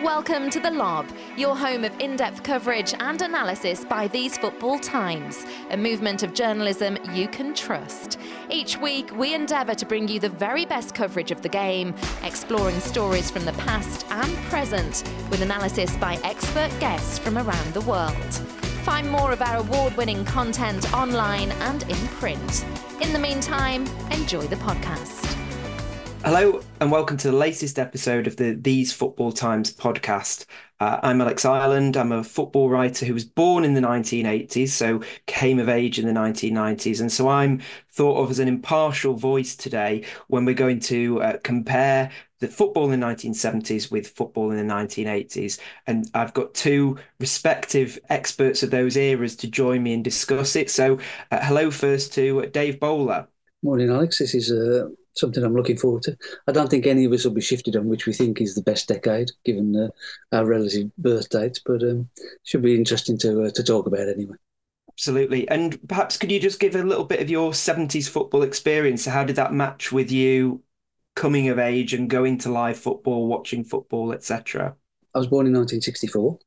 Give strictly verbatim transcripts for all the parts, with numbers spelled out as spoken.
Welcome to The Lob, your home of in-depth coverage and analysis by These Football Times, a movement of journalism you can trust. Each week, we endeavour to bring you the very best coverage of the game, exploring stories from the past and present, with analysis by expert guests from around the world. Find more of our award-winning content online and in print. In the meantime, enjoy the podcast. Hello and welcome to the latest episode of the These Football Times podcast. Uh, I'm Alex Ireland. I'm a football writer who was born in the nineteen eighties, so came of age in the nineteen nineties. And so I'm thought of as an impartial voice today when we're going to uh, compare the football in the nineteen seventies with football in the nineteen eighties. And I've got two respective experts of those eras to join me and discuss it. So uh, hello first to Dave Bowler. Morning, Alex. This is uh, something I'm looking forward to. I don't think any of us will be shifted on which we think is the best decade, given uh, our relative birth dates, but um, should be interesting to uh, to talk about anyway. Absolutely. And perhaps could you just give a little bit of your seventies football experience? How did that match with you coming of age and going to live football, watching football, et cetera? I was born in nineteen sixty-four,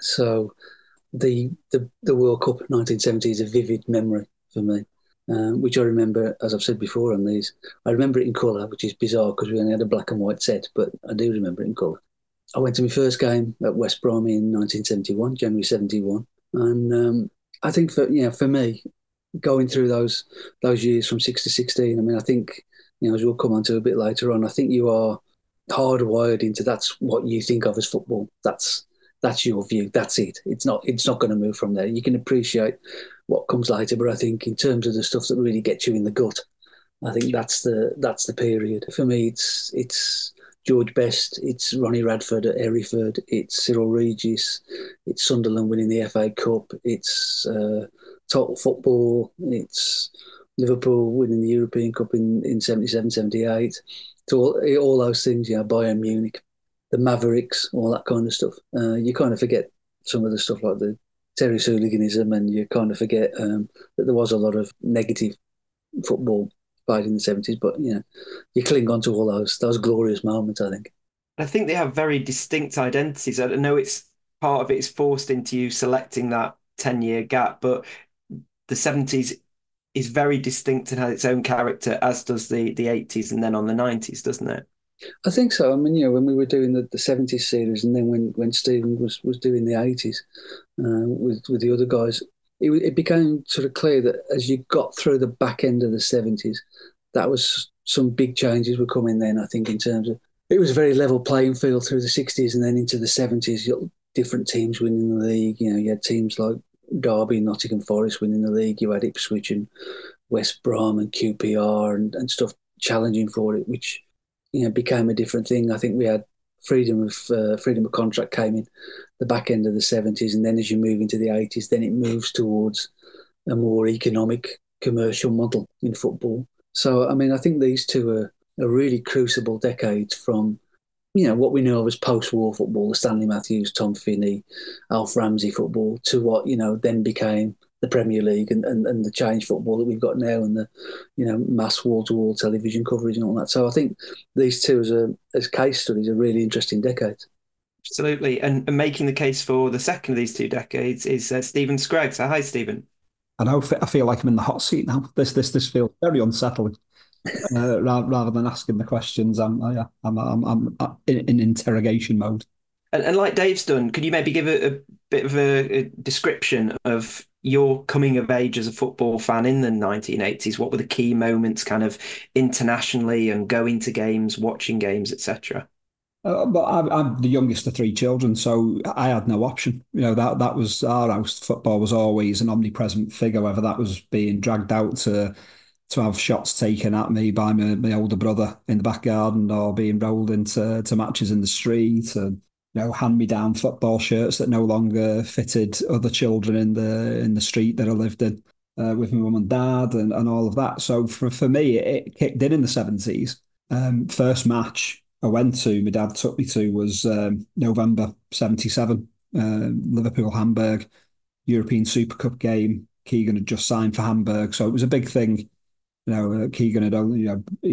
so the the, the World Cup nineteen seventy is a vivid memory for me. Um, which I remember, as I've said before on these, I remember it in colour, which is bizarre because we only had a black and white set, but I do remember it in colour. I went to my first game at West Brom in nineteen seventy-one, January seventy-one, and um, I think for you know for me, going through those those years from six to sixteen, I mean, I think you know as we'll come on to a bit later on, I think you are hardwired into that's what you think of as football. That's that's your view. That's it. It's not. It's not going to move from there. You can appreciate what comes later, but I think in terms of the stuff that really gets you in the gut, I think that's the that's the period. For me, it's it's George Best, it's Ronnie Radford at Hereford, it's Cyril Regis, it's Sunderland winning the F A Cup, it's uh, total football, it's Liverpool winning the European Cup in, in seventy-seven, seventy-eight. So all, all those things, you know, Bayern Munich, the Mavericks, all that kind of stuff. Uh, you kind of forget some of the stuff like the Terry's hooliganism, and you kind of forget um, that there was a lot of negative football played in the seventies. But you know, you cling on to all those those glorious moments. I think. I think they have very distinct identities. I know it's part of it is forced into you selecting that ten-year gap, but the seventies is very distinct and has its own character, as does the the eighties, and then on the nineties, doesn't it? I think so. I mean, you know, when we were doing the, the seventies series, and then when, when Stephen was, was doing the eighties uh, with with the other guys, it, it became sort of clear that as you got through the back end of the seventies, that was some big changes were coming then, I think, in terms of it was a very level playing field through the sixties and then into the seventies. You got different teams winning the league. You know, you had teams like Derby, Nottingham Forest winning the league. You had Ipswich and West Brom and Q P R and, and stuff challenging for it, which you know, became a different thing. I think we had freedom of uh, freedom of contract came in the back end of the seventies, and then as you move into the eighties, then it moves towards a more economic commercial model in football. So, I mean, I think these two are, are really crucible decades from, you know, what we know of as post-war football, the Stanley Matthews, Tom Finney, Alf Ramsey football, to what, you know, then became the Premier League and, and, and the change football that we've got now and the, you know, mass wall-to-wall television coverage and all that. So I think these two as a as case studies are really interesting decades. Absolutely. And, and making the case for the second of these two decades is uh, Stephen Scraggs. So hi, Stephen. I know, I feel like I'm in the hot seat now. This this this feels very unsettling. uh, rather, rather than asking the questions, I'm uh, I'm, I'm I'm I'm in, in interrogation mode. And, and like Dave's done, could you maybe give a, a bit of a, a description of your coming of age as a football fan in the nineteen eighties? What were the key moments kind of internationally and going to games, watching games, et cetera? Uh, but I'm, I'm the youngest of three children, so I had no option. You know, that that was our house. Football was always an omnipresent figure, whether that was being dragged out to to have shots taken at me by my, my older brother in the back garden, or being rolled into to matches in the street, and you know, hand-me-down football shirts that no longer fitted other children in the in the street that I lived in uh, with my mum and dad, and, and all of that. So for for me, it, it kicked in in the seventies. Um, first match I went to, my dad took me to, was um, November seventy-seven, uh, Liverpool-Hamburg, European Super Cup game. Keegan had just signed for Hamburg, so it was a big thing. You know, uh, Keegan had only, you know, he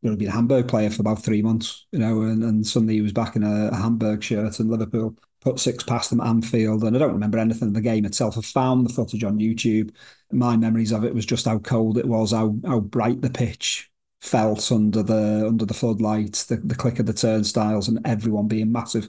only been a Hamburg player for about three months, you know, and, and suddenly he was back in a, a Hamburg shirt, and Liverpool put six past them at Anfield. And I don't remember anything of the game itself. I found the footage on YouTube. My memories of it was just how cold it was, how how bright the pitch felt under the under the floodlights, the, the click of the turnstiles, and everyone being massive.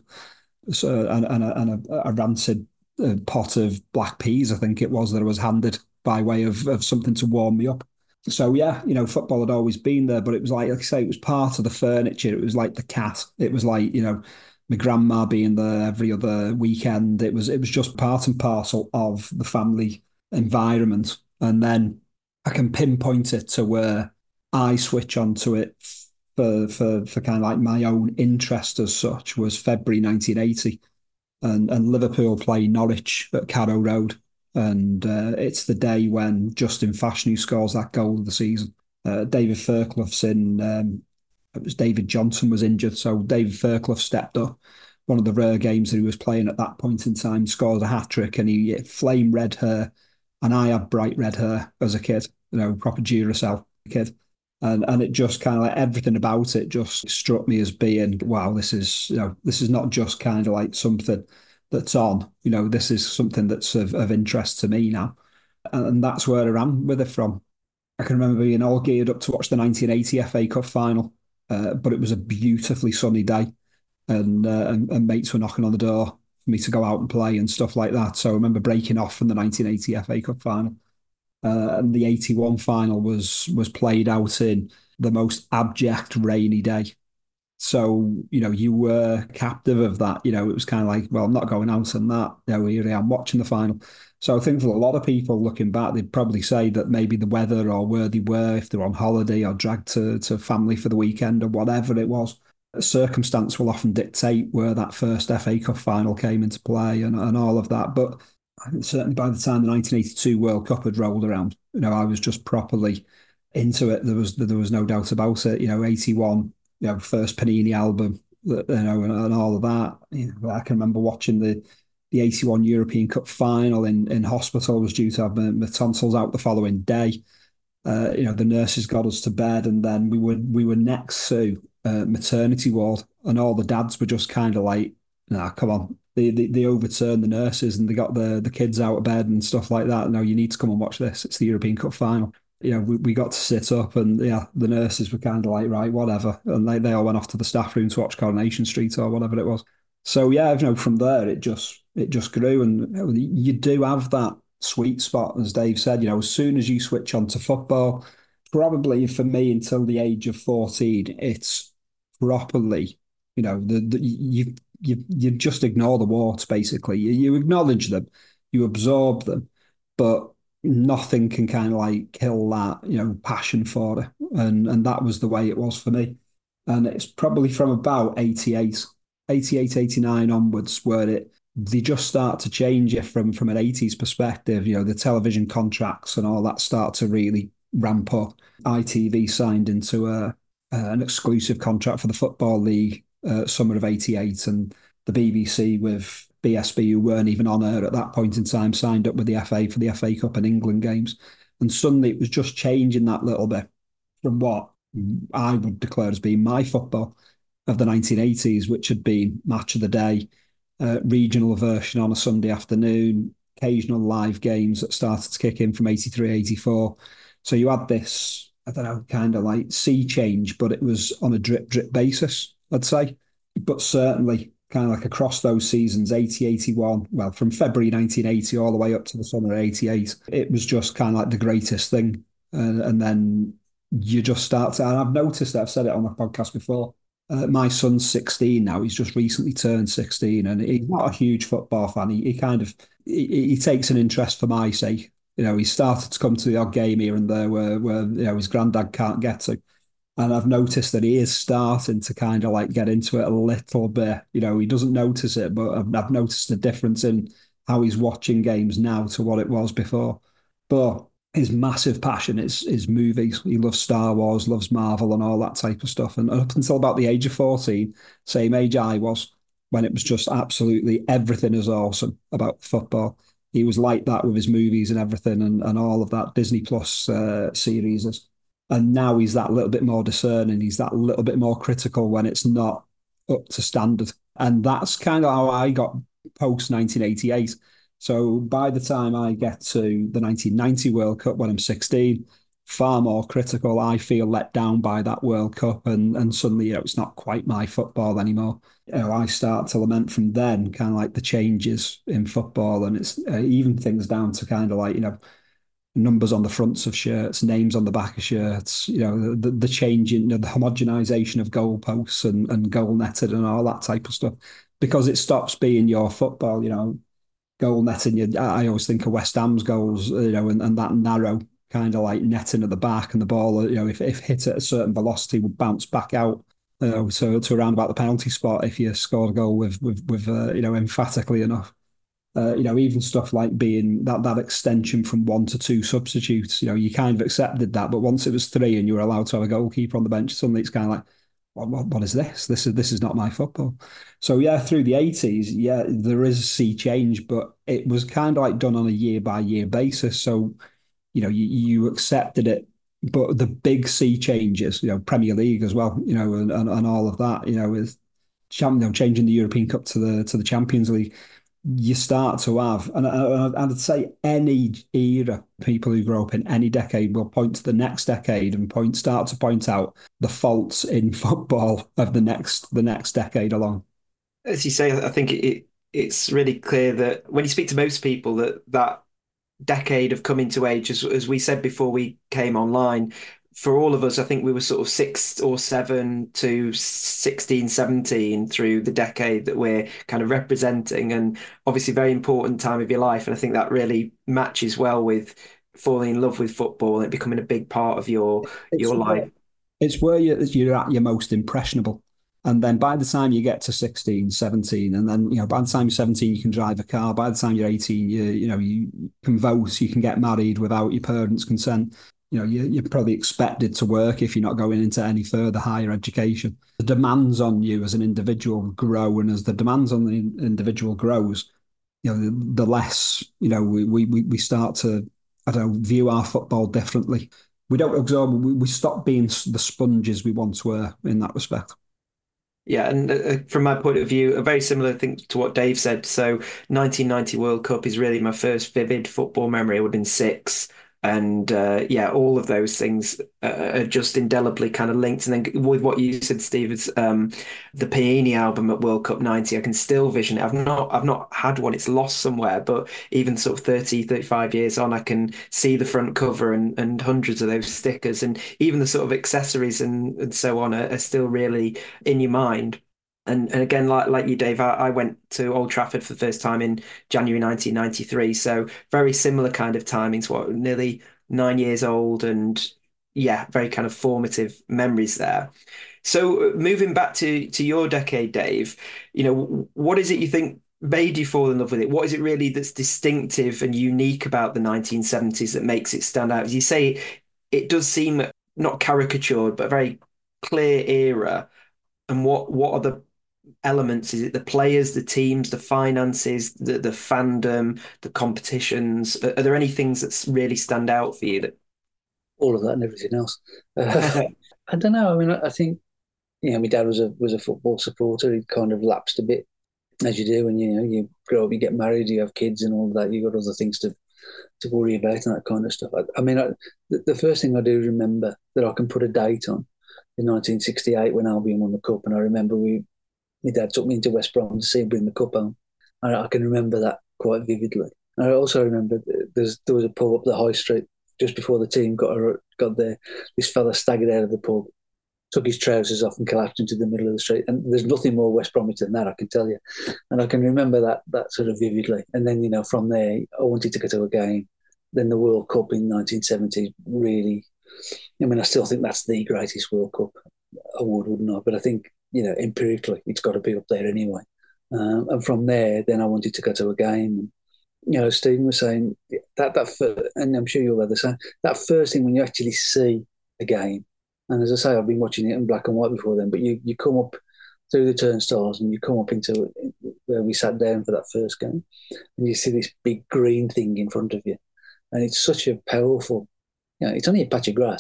So and, and, a, and a, a rancid uh, pot of black peas, I think it was, that I was handed by way of, of something to warm me up. So yeah, you know, football had always been there, but it was like, like I say, it was part of the furniture. It was like the cat. It was like, you know, my grandma being there every other weekend. It was it was just part and parcel of the family environment. And then I can pinpoint it to where I switch onto it for for for kind of like my own interest as such was February nineteen eighty, and and Liverpool play Norwich at Carrow Road. And uh, it's the day when Justin Fashanu scores that goal of the season. Uh, David Fairclough's in, um, it was David Johnson was injured, so David Fairclough stepped up. One of the rare games that he was playing at that point in time, scores a hat-trick, and he flame red hair. And I had bright red hair as a kid, you know, proper Duracell kid. And and it just kind of like everything about it just struck me as being, wow, this is, you know, this is not just kind of like something that's on, you know, this is something that's of, of interest to me now. And that's where I ran with it from. I can remember being all geared up to watch the nineteen eighty F A Cup final, uh, but it was a beautifully sunny day, and, uh, and and mates were knocking on the door for me to go out and play and stuff like that. So I remember breaking off from the nineteen eighty F A Cup final. Uh, and the eighty-one final was was played out in the most abject rainy day. So, you know, you were captive of that. You know, it was kind of like, well, I'm not going out on that. You know, here I am watching the final. So I think for a lot of people looking back, they'd probably say that maybe the weather or where they were, if they're on holiday or dragged to, to family for the weekend or whatever it was, circumstance will often dictate where that first F A Cup final came into play and, and all of that. But certainly by the time the nineteen eighty-two World Cup had rolled around, you know, I was just properly into it. There was there was no doubt about it. You know, eighty-one, you know, first Panini album, you know, and, and all of that. You know, I can remember watching the the eighty-one European Cup final in in hospital. I was due to have my, my tonsils out the following day. Uh, you know, the nurses got us to bed, and then we were we were next to uh, maternity ward, and all the dads were just kind of like, "Nah, come on." They, they they overturned the nurses and they got the the kids out of bed and stuff like that. No, you need to come and watch this. It's the European Cup final. You know, we, we got to sit up, and yeah, the nurses were kind of like, right, whatever. And they, they all went off to the staff room to watch Coronation Street or whatever it was. So yeah, you know, from there it just it just grew, and you know, you do have that sweet spot, as Dave said. You know, as soon as you switch on to football, probably for me until the age of fourteen, it's properly, you know, the, the you you you just ignore the warts basically. You, you acknowledge them, you absorb them, but nothing can kind of like kill that, you know, passion for it. And and that was the way it was for me. And it's probably from about eighty-eight, eighty-eight, eighty-nine onwards where it they just start to change it from from an eighties perspective. You know, the television contracts and all that start to really ramp up. I T V signed into a, uh, an exclusive contract for the Football League uh, summer of eighty-eight, and the B B C with B S B, who weren't even on air at that point in time, signed up with the F A for the F A Cup and England games. And suddenly it was just changing that little bit from what I would declare as being my football of the nineteen eighties, which had been match of the day, uh, regional version on a Sunday afternoon, occasional live games that started to kick in from eighty-three, eighty-four. So you had this, I don't know, kind of like sea change, but it was on a drip drip basis, I'd say. But certainly kind of like across those seasons, eighty, eighty-one, well, from February nineteen eighty all the way up to the summer of eighty-eight, it was just kind of like the greatest thing. Uh, and then you just start to, and I've noticed that, I've said it on the podcast before, uh, my son's sixteen now, he's just recently turned sixteen, and he's not a huge football fan. He, he kind of, he, he takes an interest for my sake. You know, he started to come to the odd game here and there where, where you know, his granddad can't get to. And I've noticed that he is starting to kind of like get into it a little bit. You know, he doesn't notice it, but I've, I've noticed a difference in how he's watching games now to what it was before. But his massive passion is is movies. He loves Star Wars, loves Marvel and all that type of stuff. And up until about the age of fourteen, same age I was, when it was just absolutely everything is awesome about football. He was like that with his movies and everything, and, and all of that Disney Plus uh, series. And now he's that little bit more discerning. He's that little bit more critical when it's not up to standard. And that's kind of how I got post nineteen eighty-eight. So by the time I get to the nineteen ninety World Cup when I'm sixteen, far more critical. I feel let down by that World Cup, and and suddenly, you know, it's not quite my football anymore. You know, I start to lament from then, kind of like the changes in football, and it's uh, even things down to kind of like, you know, numbers on the fronts of shirts, names on the back of shirts, you know, the, the change in, you know, the homogenization of goalposts and, and goal netted and all that type of stuff, because it stops being your football, you know, goal netting. You, I always think of West Ham's goals, you know, and, and that narrow kind of like netting at the back, and the ball, you know, if, if hit at a certain velocity would bounce back out, you know, so to around about the penalty spot if you scored a goal with, with, with uh, you know, emphatically enough. Uh, you know, even stuff like being that that extension from one to two substitutes, you know, you kind of accepted that, but once it was three and you were allowed to have a goalkeeper on the bench, suddenly it's kind of like, what, what, what is this? This is this is not my football. So yeah, through the eighties, yeah, there is a sea change, but it was kind of like done on a year by year basis. So, you know, you, you accepted it, but the big sea changes, you know, Premier League as well, you know, and, and, and all of that, you know, with you know, changing the European Cup to the to the Champions League. You start to have, and I'd say any era, people who grow up in any decade will point to the next decade and point start to point out the faults in football of the next the next decade along. As you say, I think it it's really clear that when you speak to most people, that that decade of coming to age, as, as we said before we came online, for all of us, I think we were sort of six or seven to sixteen, seventeen through the decade that we're kind of representing, and obviously very important time of your life. And I think that really matches well with falling in love with football and it becoming a big part of your it's your where, life. It's where you're, you're at your most impressionable. And then by the time you get to sixteen, seventeen, and then, you know, by the time you're seventeen, you can drive a car. By the time you're eighteen, you, you know, you can vote, you can get married without your parents' consent. You know, you, you're probably expected to work if you're not going into any further higher education. The demands on you as an individual grow, and as the demands on the individual grows, you know, the, the less, you know, we, we, we start to, I don't know, view our football differently. We don't absorb, we, we stop being the sponges we once were in that respect. Yeah, and uh, from my point of view, a very similar thing to what Dave said. So nineteen ninety World Cup is really my first vivid football memory. I would have been six. And uh, yeah, all of those things uh, are just indelibly kind of linked. And then with what you said, Steve, it's um, the Panini album at World Cup ninety. I can still vision it. I've not, I've not had one. It's lost somewhere. But even sort of thirty, thirty-five years on, I can see the front cover and, and hundreds of those stickers, and even the sort of accessories and, and so on are, are still really in your mind. And, and again, like like you, Dave, I, I went to Old Trafford for the first time in January nineteen ninety-three. So very similar kind of timings, what, nearly nine years old. And yeah, very kind of formative memories there. So moving back to, to your decade, Dave, you know, what is it you think made you fall in love with it? What is it really that's distinctive and unique about the nineteen seventies that makes it stand out? As you say, it does seem not caricatured, but a very clear era. And what, what are the elements? Is it the players, the teams, the finances, the the fandom, the competitions? Are, are there any things that really stand out for you? That all of that and everything else. Uh, I don't know. I mean, I think, you know, my dad was a was a football supporter. He kind of lapsed a bit, as you do when you know you grow up, you get married, you have kids, and all of that. You've got other things to to worry about and that kind of stuff. I, I mean, I, the, the first thing I do remember that I can put a date on in nineteen sixty-eight when Albion won the cup, and I remember we. My dad took me into West Brom to see him bring the cup home. And I can remember that quite vividly. And I also remember there's, there was a pub up the high street just before the team got got there. This fella staggered out of the pub, took his trousers off and collapsed into the middle of the street. And there's nothing more West Bromwich than that, I can tell you. And I can remember that that sort of vividly. And then, you know, from there, I wanted to go to a game. Then the World Cup in nineteen seventy really, I mean, I still think that's the greatest World Cup award, wouldn't I? But I think, you know, empirically, it's got to be up there anyway. Um, and from there, then I wanted to go to a game. And, you know, Stephen was saying that that, first, and I'm sure you'll have the same, that first thing when you actually see a game. And as I say, I've been watching it in black and white before then, but you, you come up through the turnstiles and you come up into where we sat down for that first game, and you see this big green thing in front of you. And it's such a powerful, you know, it's only a patch of grass,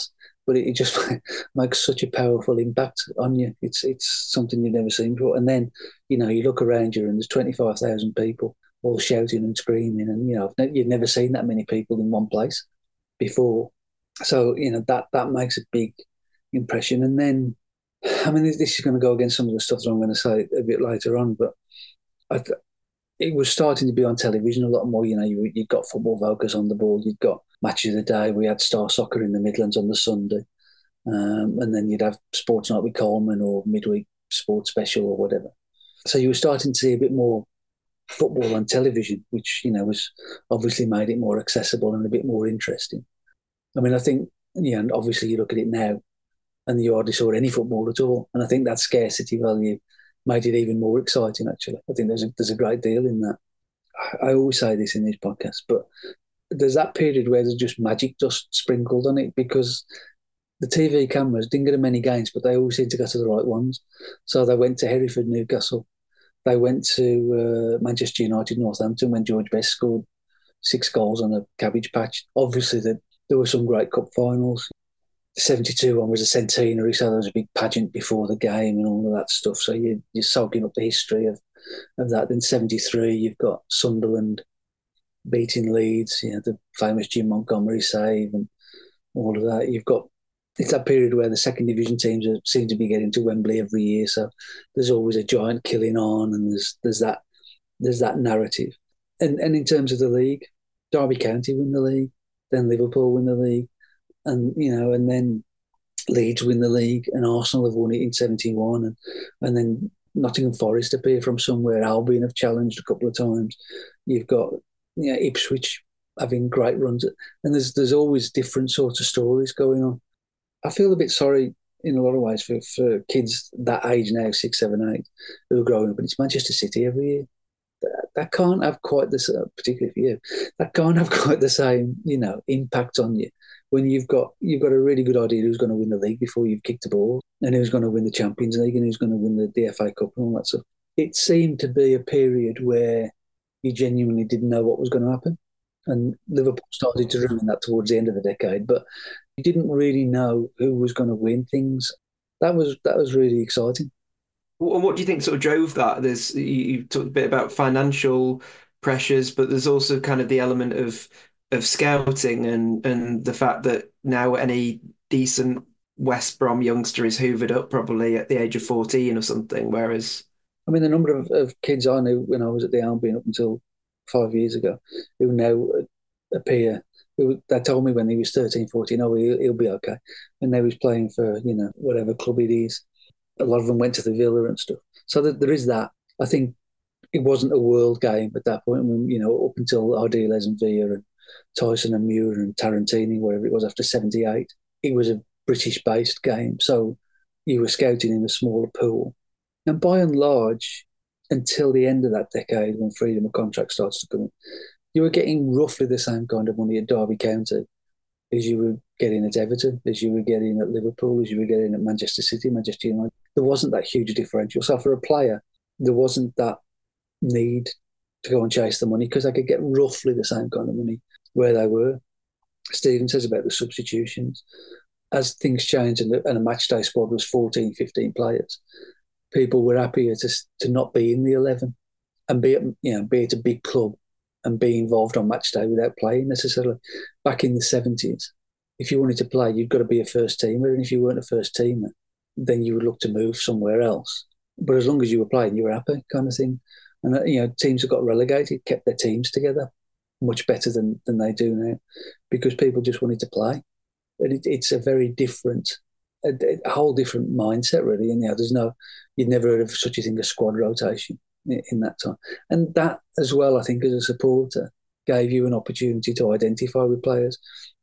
but it, it just makes such a powerful impact on you. It's it's something you've never seen before. And then, you know, you look around you and there's twenty-five thousand people all shouting and screaming, and, you know, you've never seen that many people in one place before. So, you know, that, that makes a big impression. And then, I mean, this, this is going to go against some of the stuff that I'm going to say a bit later on, but I th- it was starting to be on television a lot more. You know, you, you've got Football Focus on the board, you've got Match of the Day, we had Star Soccer in the Midlands on the Sunday, um, and then you'd have Sports Night with Coleman or Midweek Sports Special or whatever. So you were starting to see a bit more football on television, which, you know, was obviously made it more accessible and a bit more interesting. I mean, I think, you know, obviously you look at it now and you hardly saw any football at all. And I think that scarcity value made it even more exciting, actually. I think there's a, there's a great deal in that. I always say this in these podcasts, but there's that period where there's just magic dust sprinkled on it, because the T V cameras didn't get them many games, but they always seemed to go to the right ones. So they went to Hereford, Newcastle. They went to uh, Manchester United, Northampton, when George Best scored six goals on a cabbage patch. Obviously, the, there were some great cup finals. The seventy-two one was a centenary, so there was a big pageant before the game and all of that stuff. So you, you're soaking up the history of, of that. Then seventy-three, you've got Sunderland beating Leeds, you know, the famous Jim Montgomery save and all of that. You've got, it's that period where the second division teams are, seem to be getting to Wembley every year. So there's always a giant killing on, and there's there's that there's that narrative. And and in terms of the league, Derby County win the league, then Liverpool win the league, and you know, and then Leeds win the league, and Arsenal have won it in seventy-one, and and then Nottingham Forest appear from somewhere. Albion have challenged a couple of times. You've got, you know, Ipswich having great runs, and there's there's always different sorts of stories going on. I feel a bit sorry in a lot of ways for, for kids that age now, six, seven, eight, who are growing up, and it's Manchester City every year. That, that can't have quite the same, particularly for you, that can't have quite the same, you know, impact on you when you've got you've got a really good idea who's going to win the league before you've kicked the ball, and who's going to win the Champions League, and who's going to win the D F A Cup and all that stuff. It seemed to be a period where you genuinely didn't know what was going to happen. And Liverpool started to ruin that towards the end of the decade, but you didn't really know who was going to win things. That was that was really exciting. And what do you think sort of drove that? There's you talked a bit about financial pressures, but there's also kind of the element of of scouting and and the fact that now any decent West Brom youngster is hoovered up probably at the age of fourteen or something. Whereas, I mean, the number of, of kids I knew when I was at the Albion up until five years ago who now appear, who, they told me when he was thirteen, fourteen, oh, he'll, he'll be okay. And now he's playing for, you know, whatever club it is. A lot of them went to the Villa and stuff. So that, there is that. I think it wasn't a world game at that point. When, you know, up until Ardiles and Villa and Tyson and Muir and Tarantini, whatever it was after seventy-eight, it was a British-based game. So you were scouting in a smaller pool. And by and large, until the end of that decade, when freedom of contract starts to come in, you were getting roughly the same kind of money at Derby County as you were getting at Everton, as you were getting at Liverpool, as you were getting at Manchester City, Manchester United. There wasn't that huge differential. So for a player, there wasn't that need to go and chase the money, because they could get roughly the same kind of money where they were. Stephen says about the substitutions. As things changed and, the, and a match day squad was fourteen, fifteen players, people were happier to to not be in the eleven and be at, you know, be at a big club and be involved on match day without playing necessarily. Back in the seventies, if you wanted to play, you've got to be a first teamer, and if you weren't a first teamer, then you would look to move somewhere else. But as long as you were playing, you were happy, kind of thing. And you know, teams that got relegated kept their teams together much better than than they do now, because people just wanted to play. And it, it's a very different, a, a whole different mindset, really. And you know, there's no, you'd never heard of such a thing as squad rotation in, in that time. And that as well, I think, as a supporter, gave you an opportunity to identify with players.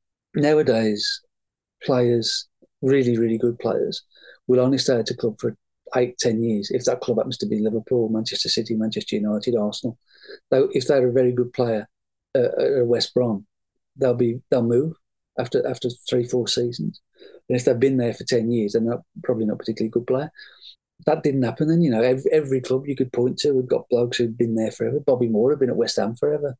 Nowadays, players, really, really good players, will only stay at a club for eight, ten years if that club happens to be Liverpool, Manchester City, Manchester United, Arsenal. Though if they're a very good player uh, at West Brom, they'll be they'll move after after three, four seasons. And if they've been there for ten years, then they're probably not a particularly good player. That didn't happen. And, you know, every, every club you could point to, we've got blokes who've been there forever. Bobby Moore had been at West Ham forever.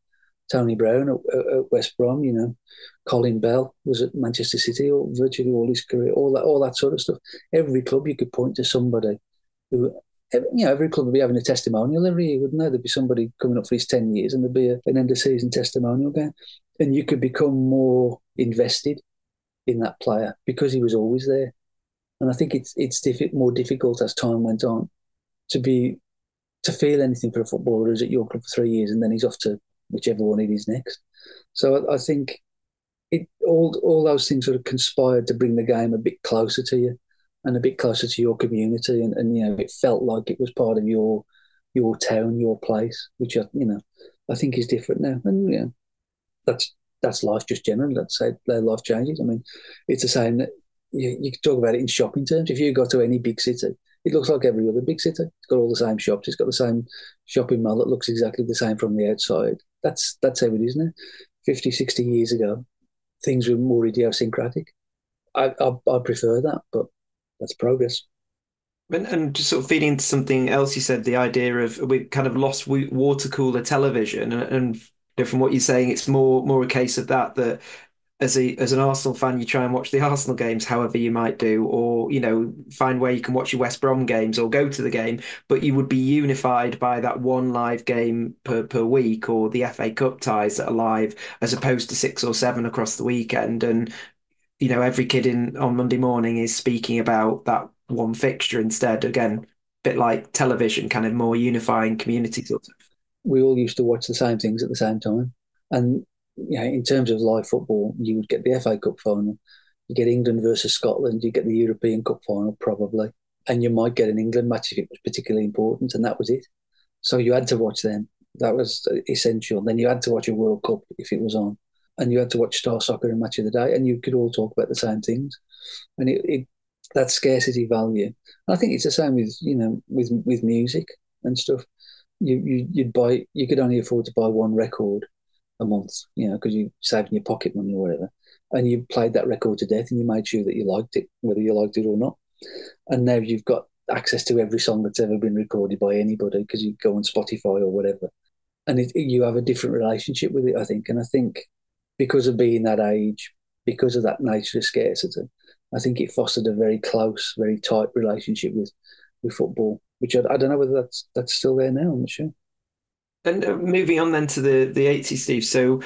Tony Brown at, at West Brom, you know, Colin Bell was at Manchester City all, virtually all his career, all that, all that sort of stuff. Every club you could point to somebody who, you know, every club would be having a testimonial every year, wouldn't there? There'd be somebody coming up for his ten years, and there'd be a, an end of season testimonial game, and you could become more invested in that player because he was always there. And I think it's it's diff- more difficult as time went on to be to feel anything for a footballer who's at your club for three years and then he's off to whichever one it is next. So I, I think it all all those things sort of conspired to bring the game a bit closer to you and a bit closer to your community, and, and you know, it felt like it was part of your your town, your place, which I, you know, I think is different now. And you know, that's that's life just generally. Let's say their life changes. I mean, it's the same that you, you can talk about it in shopping terms. If you go to any big city, it looks like every other big city. It's got all the same shops. It's got the same shopping mall that looks exactly the same from the outside. That's that's how it is now. fifty, sixty years ago, things were more idiosyncratic. I, I, I prefer that, but that's progress. And, and just sort of feeding into something else you said, the idea of we kind of lost water cooler television, and, and you know, from what you're saying, it's more more a case of that that as a as an Arsenal fan, you try and watch the Arsenal games however you might do, or you know, find where you can watch your West Brom games or go to the game, but you would be unified by that one live game per, per week, or the F A Cup ties that are live, as opposed to six or seven across the weekend. And you know, every kid in on Monday morning is speaking about that one fixture instead. Again, a bit like television, kind of more unifying community sort of. We all used to watch the same things at the same time. And you know, in terms of live football, you would get the F A Cup final, you get England versus Scotland, you get the European Cup final probably, and you might get an England match if it was particularly important, and that was it. So you had to watch them. That was essential. Then you had to watch a World Cup if it was on, and you had to watch Star Soccer and Match of the Day, and you could all talk about the same things. And it, it that scarcity value. I think it's the same with you know with with music and stuff. You you you'd buy you could only afford to buy one record a month, you know, because you saved in your pocket money or whatever, and you played that record to death, and you made sure that you liked it, whether you liked it or not. And now you've got access to every song that's ever been recorded by anybody because you go on Spotify or whatever, and it, you have a different relationship with it, I think. And I think because of being that age, because of that nature of scarcity, I think it fostered a very close, very tight relationship with with football, which I, I don't know whether that's that's still there now. I'm not sure. And uh, moving on then to the, the eighties, Steve. So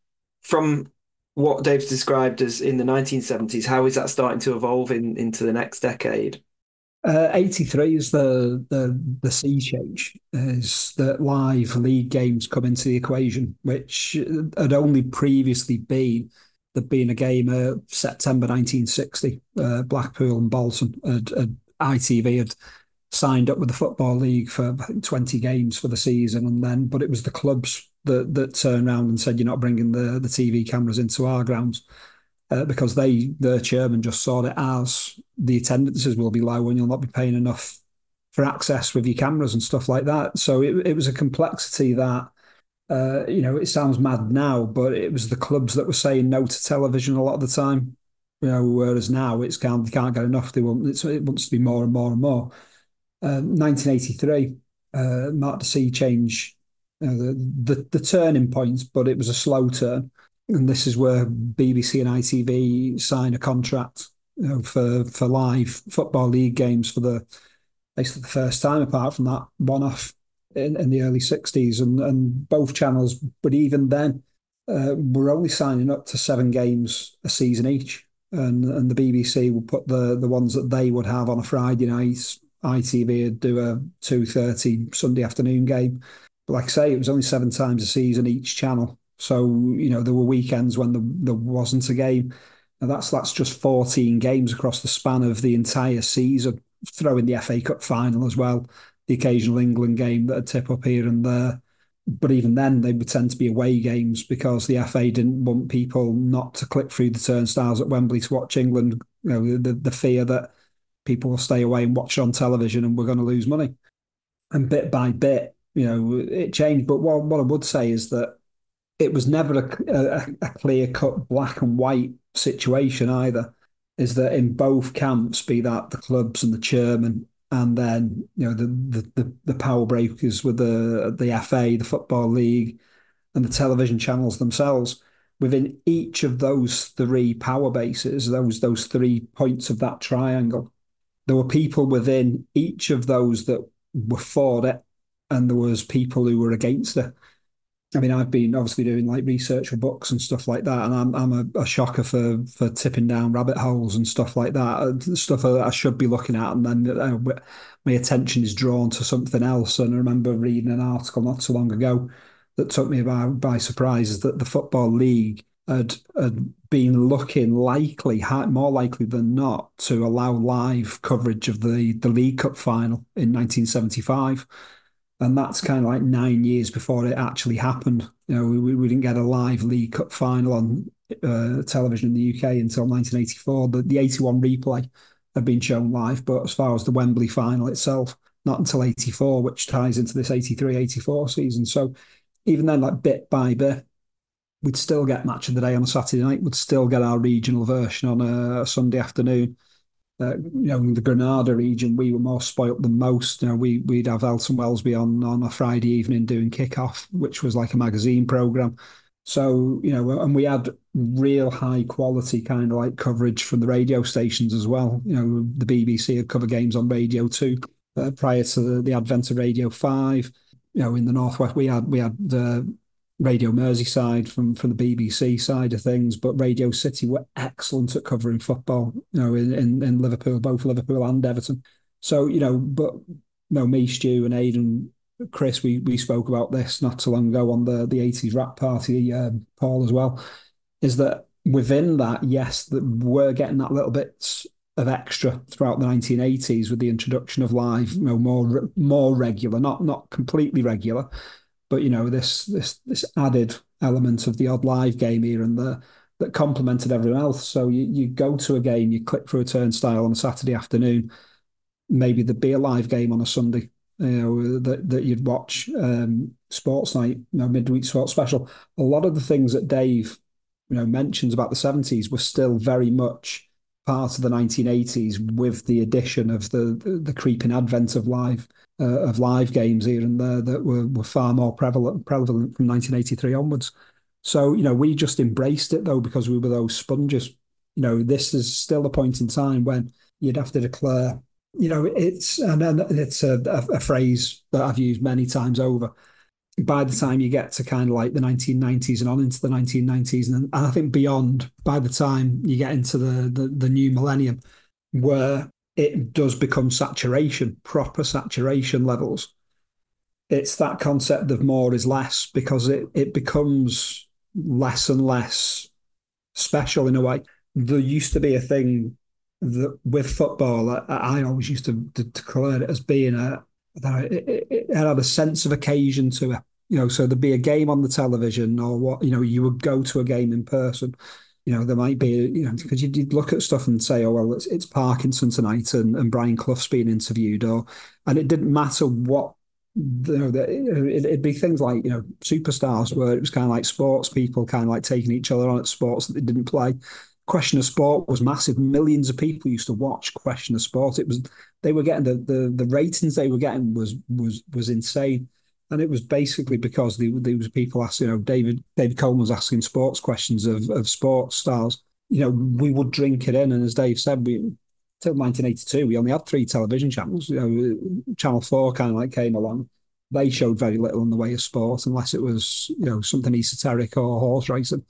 from what Dave's described as in the nineteen seventies, how is that starting to evolve in, into the next decade? Uh, eighty-three is the, the the sea change, is that live league games come into the equation, which had only previously been, there'd been a game uh, September nineteen sixty, uh, Blackpool and Bolton, had, had, I T V had signed up with the Football League for I think twenty games for the season, and then but it was the clubs that that turned around and said, you're not bringing the, the T V cameras into our grounds, uh, because they their chairman just saw it as the attendances will be low and you'll not be paying enough for access with your cameras and stuff like that. So it, it was a complexity that uh, you know, it sounds mad now, but it was the clubs that were saying no to television a lot of the time. You know, whereas now it's can't they can't get enough. They want it's, it wants to be more and more and more. Uh, nineteen eighty-three uh, marked a sea change, uh, the, the the turning point, but it was a slow turn. And this is where B B C and I T V sign a contract, you know, for for live Football League games for the basically the first time, apart from that one-off in, in the early sixties, and and both channels. But even then, uh, we're only signing up to seven games a season each, and and the B B C will put the the ones that they would have on a Friday night. I T V would do a two thirty Sunday afternoon game. But like I say, it was only seven times a season each channel. So, you know, there were weekends when there, there wasn't a game. And that's that's just fourteen games across the span of the entire season. Throw in the F A Cup final as well, the occasional England game that would tip up here and there. But even then, they would tend to be away games because the F A didn't want people not to click through the turnstiles at Wembley to watch England. You know, the, the fear that people will stay away and watch it on television and we're going to lose money. And bit by bit, you know, it changed. But what, what I would say is that it was never a, a, a clear-cut black and white situation either, is that in both camps, be that the clubs and the chairman, and then, you know, the the, the, the power breakers with the, the F A, the Football League, and the television channels themselves, within each of those three power bases, those those three points of that triangle, there were people within each of those that were for it, and there was people who were against it. I mean, I've been obviously doing like research for books and stuff like that, and I'm I'm a, a shocker for for tipping down rabbit holes and stuff like that, stuff that I should be looking at, and then uh, my attention is drawn to something else. And I remember reading an article not so long ago that took me by by surprise, is that the Football League had had been looking likely, more likely than not, to allow live coverage of the the League Cup final in nineteen seventy-five. And that's kind of like nine years before it actually happened. You know, we, we didn't get a live League Cup final on uh, television in the U K until nineteen eighty-four. The, the eighty-one replay had been shown live, but as far as the Wembley final itself, not until eighty-four, which ties into this eighty-three eighty-four season. So even then, like bit by bit, we'd still get Match of the Day on a Saturday night. We'd still get our regional version on a Sunday afternoon. Uh, you know, in the Granada region, we were more spoilt than most. You know, we we'd have Elton Wellesby on on a Friday evening doing Kickoff, which was like a magazine program. So you know, and we had real high quality kind of like coverage from the radio stations as well. You know, the B B C had covered games on Radio Two uh, prior to the, the advent of Radio Five. You know, in the Northwest, we had we had the Radio Merseyside from, from the B B C side of things, but Radio City were excellent at covering football, you know, in, in, in Liverpool, both Liverpool and Everton. So, you know, but you know, me, Stu and Aidan, Chris, we we spoke about this not too long ago on the, the eighties rap party, um, Paul as well, is that within that, yes, that we're getting that little bit of extra throughout the nineteen eighties with the introduction of live, you know, more more regular, not not completely regular, but you know, this this this added element of the odd live game here and there that complemented everyone else. So you, you go to a game, you click through a turnstile on a Saturday afternoon, maybe there'd be a live game on a Sunday, you know, that, that you'd watch, um, Sports Night, you know, midweek sports special. A lot of the things that Dave, you know, mentions about the seventies were still very much part of the nineteen eighties, with the addition of the the, the creeping advent of live uh, of live games here and there that were, were far more prevalent prevalent from nineteen eighty-three onwards. So, you know, we just embraced it though, because we were those sponges. You know, this is still a point in time when you'd have to declare, you know, it's, and it's a, a, a phrase that I've used many times over. By the time you get to kind of like the nineteen nineties and on into the nineteen nineties, and, and I think beyond, by the time you get into the, the, the new millennium, where it does become saturation, proper saturation levels, it's that concept of more is less, because it, it becomes less and less special in a way. There used to be a thing that with football, I, I always used to, to declare it as being a, that it, it, it had a sense of occasion to it. You know, so there'd be a game on the television, or what, you know, you would go to a game in person. You know, there might be, you know, because you'd look at stuff and say, oh, well, it's, it's Parkinson tonight and, and Brian Clough's being interviewed, or, and it didn't matter what, you know, the, it, it'd be things like, you know, Superstars, where it was kind of like sports people kind of like taking each other on at sports that they didn't play. Question of Sport was massive. Millions of people used to watch Question of Sport. It was, they were getting the the, the ratings they were getting was was was insane, and it was basically because there, there was people asking. You know, David David Coleman was asking sports questions of of sports stars. You know, we would drink it in, and as Dave said, we till nineteen eighty-two we only had three television channels. You know, Channel Four kind of like came along. They showed very little in the way of sport, unless it was, you know, something esoteric or horse racing.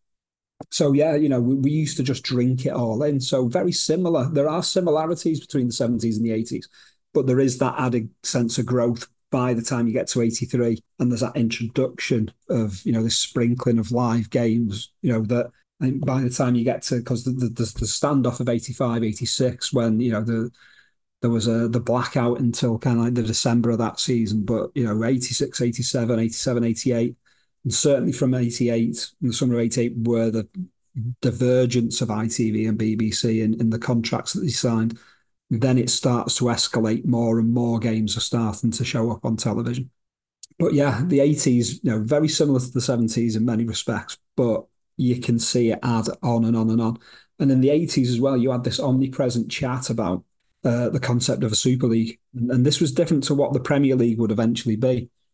So, yeah, you know, we, we used to just drink it all in. So very similar. There are similarities between the seventies and the eighties, but there is that added sense of growth by the time you get to eighty-three. And there's that introduction of, you know, this sprinkling of live games, you know, that I think by the time you get to, because the, the, the standoff of eighty-five, eighty-six, when, you know, the there was a the blackout until kind of like the December of that season. But, you know, eighty-six, eighty-seven, eighty-seven, eighty-eight, and certainly from eighty-eight, in the summer of eighty-eight, were the divergence of I T V and B B C in, in the contracts that they signed. Then it starts to escalate. More and more games are starting to show up on television. But yeah, the eighties, you know, very similar to the seventies in many respects, but you can see it add on and on and on. And in the eighties as well, you had this omnipresent chat about uh, the concept of a Super League. And, and this was different to what the Premier League would eventually be.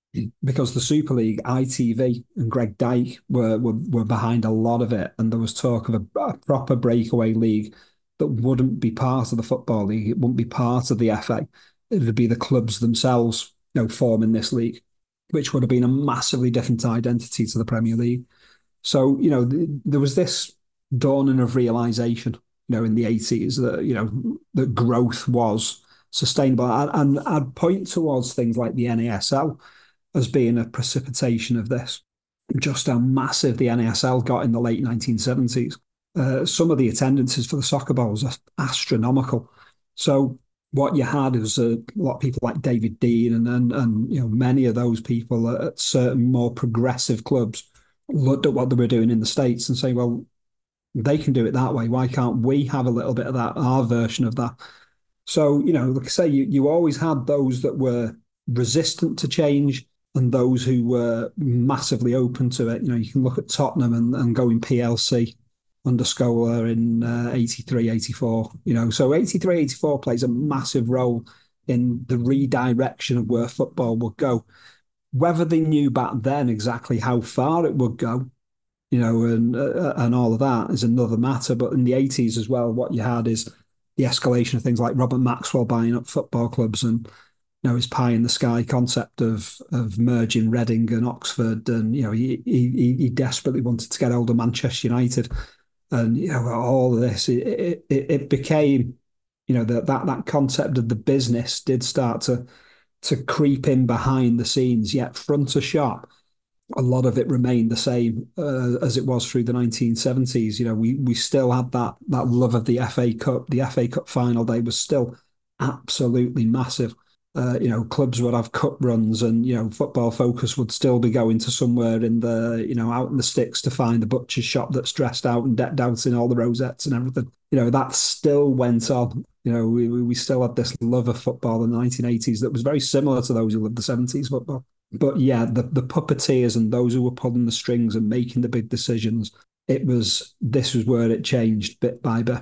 because the Super League, I T V and Greg Dyke were, were were behind a lot of it, and there was talk of a, a proper breakaway league that wouldn't be part of the Football League. It wouldn't be part of the F A. It would be the clubs themselves, you know, forming this league, which would have been a massively different identity to the Premier League. So, you know, th- there was this dawning of realization, you know, in the eighties that, you know, that growth was sustainable. And, and I'd point towards things like the N A S L as being a precipitation of this. Just how massive the N A S L got in the late nineteen seventies. Uh, some of the attendances for the Soccer Bowl was astronomical. So what you had was a lot of people like David Dean and, and, and you know, many of those people at certain more progressive clubs looked at what they were doing in the States and say, well, they can do it that way. Why can't we have a little bit of that, our version of that? So, you know, like I say, you, you always had those that were resistant to change and those who were massively open to it. You know, you can look at Tottenham and, and going P L C under Scholar in uh, eighty-three, eighty-four. You know, so eighty-three, eighty-four plays a massive role in the redirection of where football would go. Whether they knew back then exactly how far it would go, you know, and uh, and all of that is another matter. But in the eighties as well, what you had is the escalation of things like Robert Maxwell buying up football clubs and, you know, his pie in the sky concept of of merging Reading and Oxford, and you know, he he, he desperately wanted to get hold of Manchester United, and you know, all of this, it it, it became, you know, that that that concept of the business did start to to creep in behind the scenes, yet front of shop, a lot of it remained the same uh, as it was through the nineteen seventies. You know, we we still had that that love of the F A Cup. The F A Cup final day was still absolutely massive. Uh, you know, clubs would have cup runs, and you know, Football Focus would still be going to somewhere in the, you know, out in the sticks to find the butcher's shop that's dressed out and decked out in all the rosettes and everything. You know, that still went on. You know, we we still had this love of football in the nineteen eighties that was very similar to those who loved the seventies football. But yeah, the the puppeteers and those who were pulling the strings and making the big decisions, it was this was where it changed bit by bit.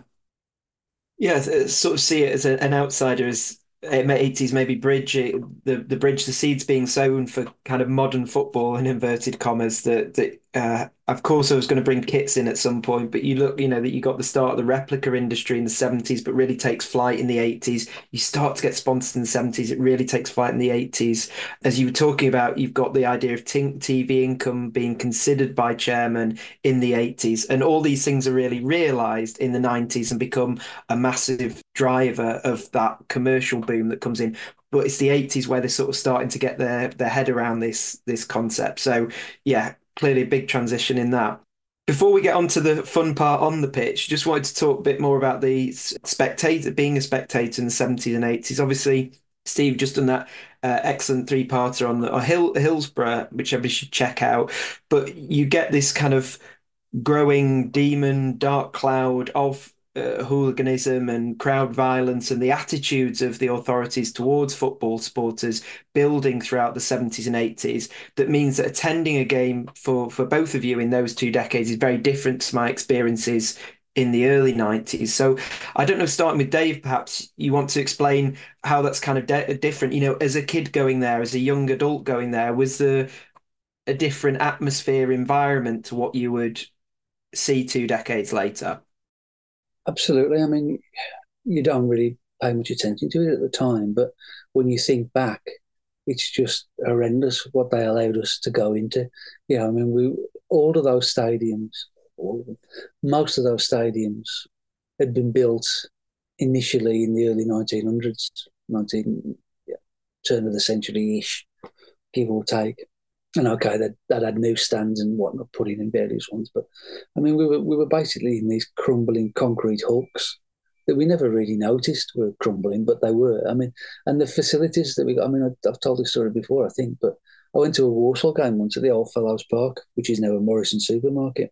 Yeah, sort of see it as a, an outsider as eighties maybe bridge it, the the bridge the seeds being sown for kind of modern football in inverted commas that that uh, of course I was going to bring kits in at some point, but you look, you know, that you got the start of the replica industry in the seventies, but really takes flight in the eighties. You start to get sponsors in the seventies, it really takes flight in the eighties. As you were talking about, you've got the idea of T V income being considered by chairman in the eighties, and all these things are really realized in the nineties and become a massive driver of that commercial boom that comes in. But it's the eighties where they're sort of starting to get their their head around this this concept. So yeah, clearly a big transition in that. Before we get on to the fun part on the pitch, just wanted to talk a bit more about the spectator, being a spectator in the seventies and eighties. Obviously, Steve just done that uh, excellent three-parter on the or Hill, Hillsborough, which everybody should check out. But you get this kind of growing demon, dark cloud of uh, hooliganism and crowd violence and the attitudes of the authorities towards football supporters building throughout the seventies and eighties. That means that attending a game for, for both of you in those two decades is very different to my experiences in the early nineties. So I don't know, starting with Dave, perhaps you want to explain how that's kind of de- different. You know, as a kid going there, as a young adult going there, was there a different atmosphere, environment to what you would see two decades later? Absolutely. I mean, you don't really pay much attention to it at the time, but when you think back, it's just horrendous what they allowed us to go into. Yeah, I mean, we all of those stadiums, all of them, most of those stadiums had been built initially in the early nineteen hundreds, nineteen yeah, turn of the century-ish, give or take. And okay, that that had new stands and whatnot put in in various ones, but I mean, we were we were basically in these crumbling concrete hulks that we never really noticed were crumbling, but they were. I mean, and the facilities that we got. I mean, I, I've told this story before, I think, but I went to a Walsall game once at the Old Fellows Park, which is now a Morrison supermarket,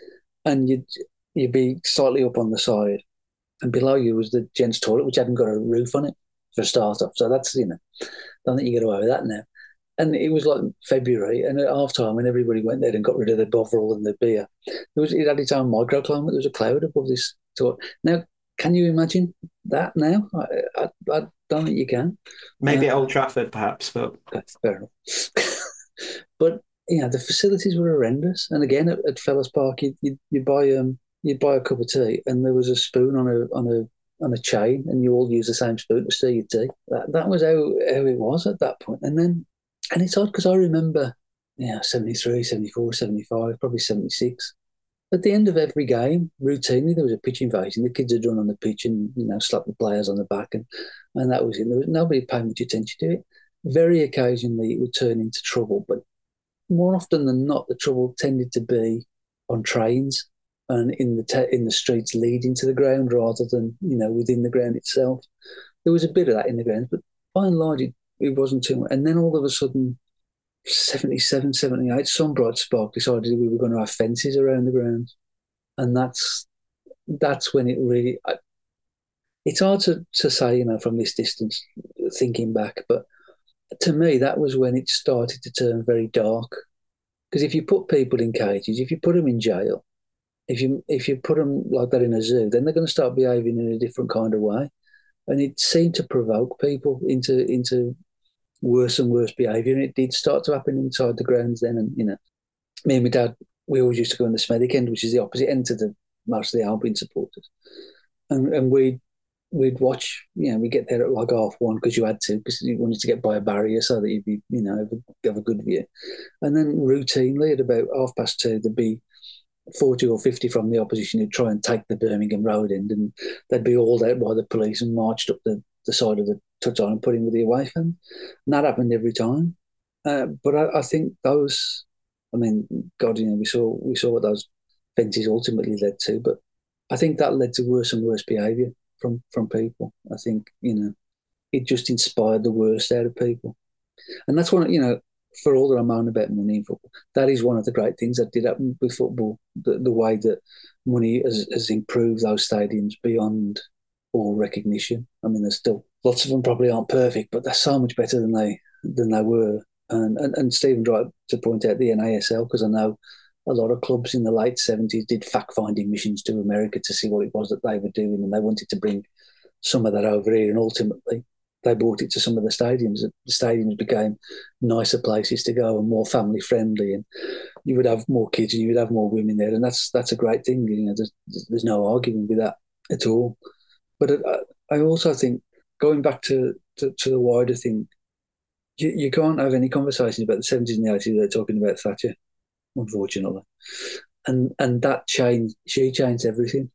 and you'd you'd be slightly up on the side, and below you was the gents' toilet, which hadn't got a roof on it for a start off. So that's, you know, I don't think you get away with that now. And it was like February, and at half time, when everybody went there and got rid of their Bovril and their beer, there was it had its own microclimate. There was a cloud above this toilet. Now, can you imagine that now? I, I, I don't think you can. Maybe uh, at Old Trafford, perhaps, but that's fair enough. But you know, the facilities were horrendous. And again, at, at Fellas Park, you you you buy um you buy a cup of tea, and there was a spoon on a on a on a chain, and you all use the same spoon to stir your tea. That that was how how it was at that point. And then, and it's odd because I remember, yeah, seventy-three, seventy-four, seventy-five, probably seventy-six. At the end of every game, routinely there was a pitch invasion. The kids had run on the pitch and you know slapped the players on the back, and and that was it. There was nobody paying much attention to it. Very occasionally, it would turn into trouble, but more often than not, the trouble tended to be on trains and in the te- in the streets leading to the ground rather than you know within the ground itself. There was a bit of that in the ground, but by and large, it, it wasn't too much. And then all of a sudden, seventy-seven, seventy-eight, some bright spark decided we were going to have fences around the ground, and that's that's when it really. I, it's hard to, to say, you know, from this distance, thinking back, but to me, that was when it started to turn very dark. Because if you put people in cages, if you put them in jail, if you if you put them like that in a zoo, then they're going to start behaving in a different kind of way, and it seemed to provoke people into into worse and worse behaviour. And it did start to happen inside the grounds then. And you know, me and my dad, we always used to go in the Smethwick end, which is the opposite end to the most of the Albion supporters, and and we. We'd watch, you know, we get there at like half one because you had to, because you wanted to get by a barrier so that you'd be, you know, have a, have a good view. And then routinely at about half past two, there'd be forty or fifty from the opposition who'd try and take the Birmingham Road end, and they'd be hauled out by the police and marched up the, the side of the touchline and put in with the away fan. And that happened every time. Uh, but I, I think those, I mean, God, you know, we saw we saw what those fences ultimately led to, but I think that led to worse and worse behaviour from from people. I think, you know, it just inspired the worst out of people. And that's one, you know, for all that I moan about money in football, that is one of the great things that did happen with football, the, the way that money has, has improved those stadiums beyond all recognition. I mean, there's still, lots of them probably aren't perfect, but they're so much better than they than they were. And, and, and Stephen tried to point out the N A S L, because I know a lot of clubs in the late seventies did fact-finding missions to America to see what it was that they were doing, and they wanted to bring some of that over here, and ultimately they brought it to some of the stadiums. The stadiums became nicer places to go and more family-friendly, and you would have more kids and you would have more women there, and that's that's a great thing. You know, there's, there's no arguing with that at all. But I, I also think, going back to, to, to the wider thing, you, you can't have any conversations about the seventies and the eighties without talking about Thatcher, unfortunately. And and that changed, she changed everything,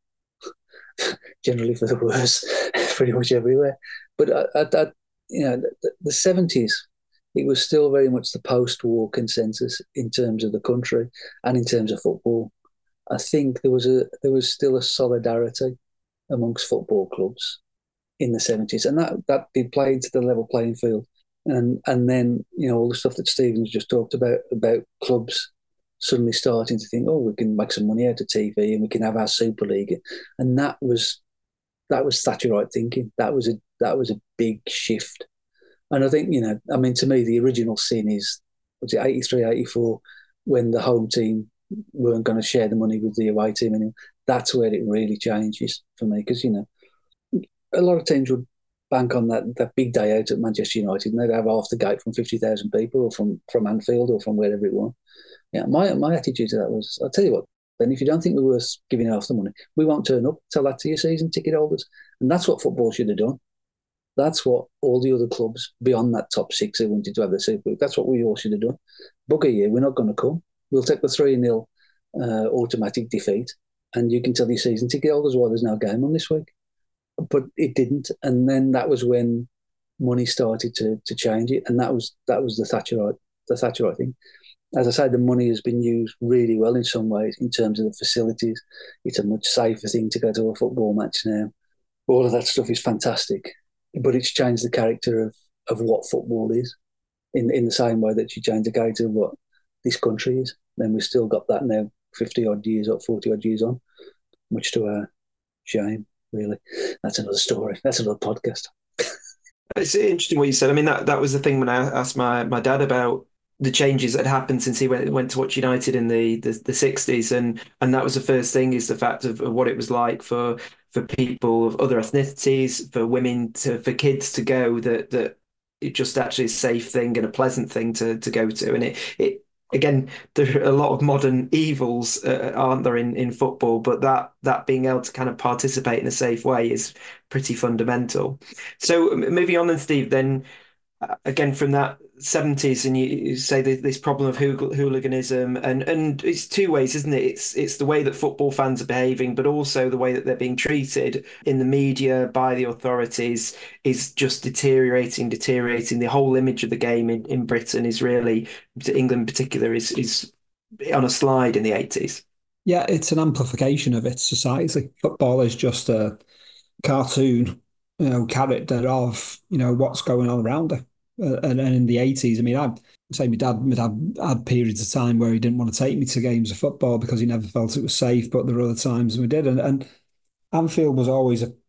generally for the worse, pretty much everywhere. But at that, you know, the, the seventies, it was still very much the post-war consensus in terms of the country and in terms of football. I think there was a there was still a solidarity amongst football clubs in the seventies, and that that did play into the level playing field. And and then, you know, all the stuff that Stephen's just talked about about clubs suddenly starting to think, oh, we can make some money out of T V and we can have our Super League, and that was that was Thatcherite thinking. That was a that was a big shift. And I think, you know, I mean, to me, the original sin is, was it eighty-three, eighty-four, when the home team weren't going to share the money with the away team anymore. That's where it really changes for me, because, you know, a lot of teams would bank on that that big day out at Manchester United, and they'd have half the gate from fifty thousand people, or from, from Anfield, or from wherever it was. Yeah, my my attitude to that was, I'll tell you what, then if you don't think we're worth giving half the money, we won't turn up. Tell that to your season ticket holders. And that's what football should have done. That's what all the other clubs beyond that top six who wanted to have the Super League, that's what we all should have done. Bugger you, we're not going to come. We'll take the three nil uh, automatic defeat, and you can tell your season ticket holders why there's no game on this week. But it didn't. And then that was when money started to to change it. And that was that was the Thatcherite, the Thatcherite thing. As I say, the money has been used really well in some ways in terms of the facilities. It's a much safer thing to go to a football match now. All of that stuff is fantastic, but it's changed the character of, of what football is, in in the same way that you change the character of what this country is. Then we've still got that now, fifty odd years or forty odd years on, much to our shame, really. That's another story. That's another podcast. It's interesting what you said. I mean, that, that was the thing when I asked my, my dad about the changes that had happened since he went went to watch United in the, the, the sixties, and and that was the first thing, is the fact of, of what it was like for for people of other ethnicities, for women to for kids to go, that that it just actually is a safe thing and a pleasant thing to to go to. And it it again, there are a lot of modern evils, uh, aren't there, in, in football, but that that being able to kind of participate in a safe way is pretty fundamental. So moving on then, Steve, then uh, again from that seventies, and you, you say that this problem of hool- hooliganism, and and it's two ways, isn't it? It's it's the way that football fans are behaving, but also the way that they're being treated in the media by the authorities is just deteriorating, deteriorating. The whole image of the game in, in Britain is really, to England in particular, is is on a slide in the eighties. Yeah, it's an amplification of its society. Football is just a cartoon, you know, character of, you know, what's going on around her. Uh, and, and in the eighties, I mean, I'd say my dad, my dad had periods of time where he didn't want to take me to games of football because he never felt it was safe, but there were other times we did. And, and Anfield was always a,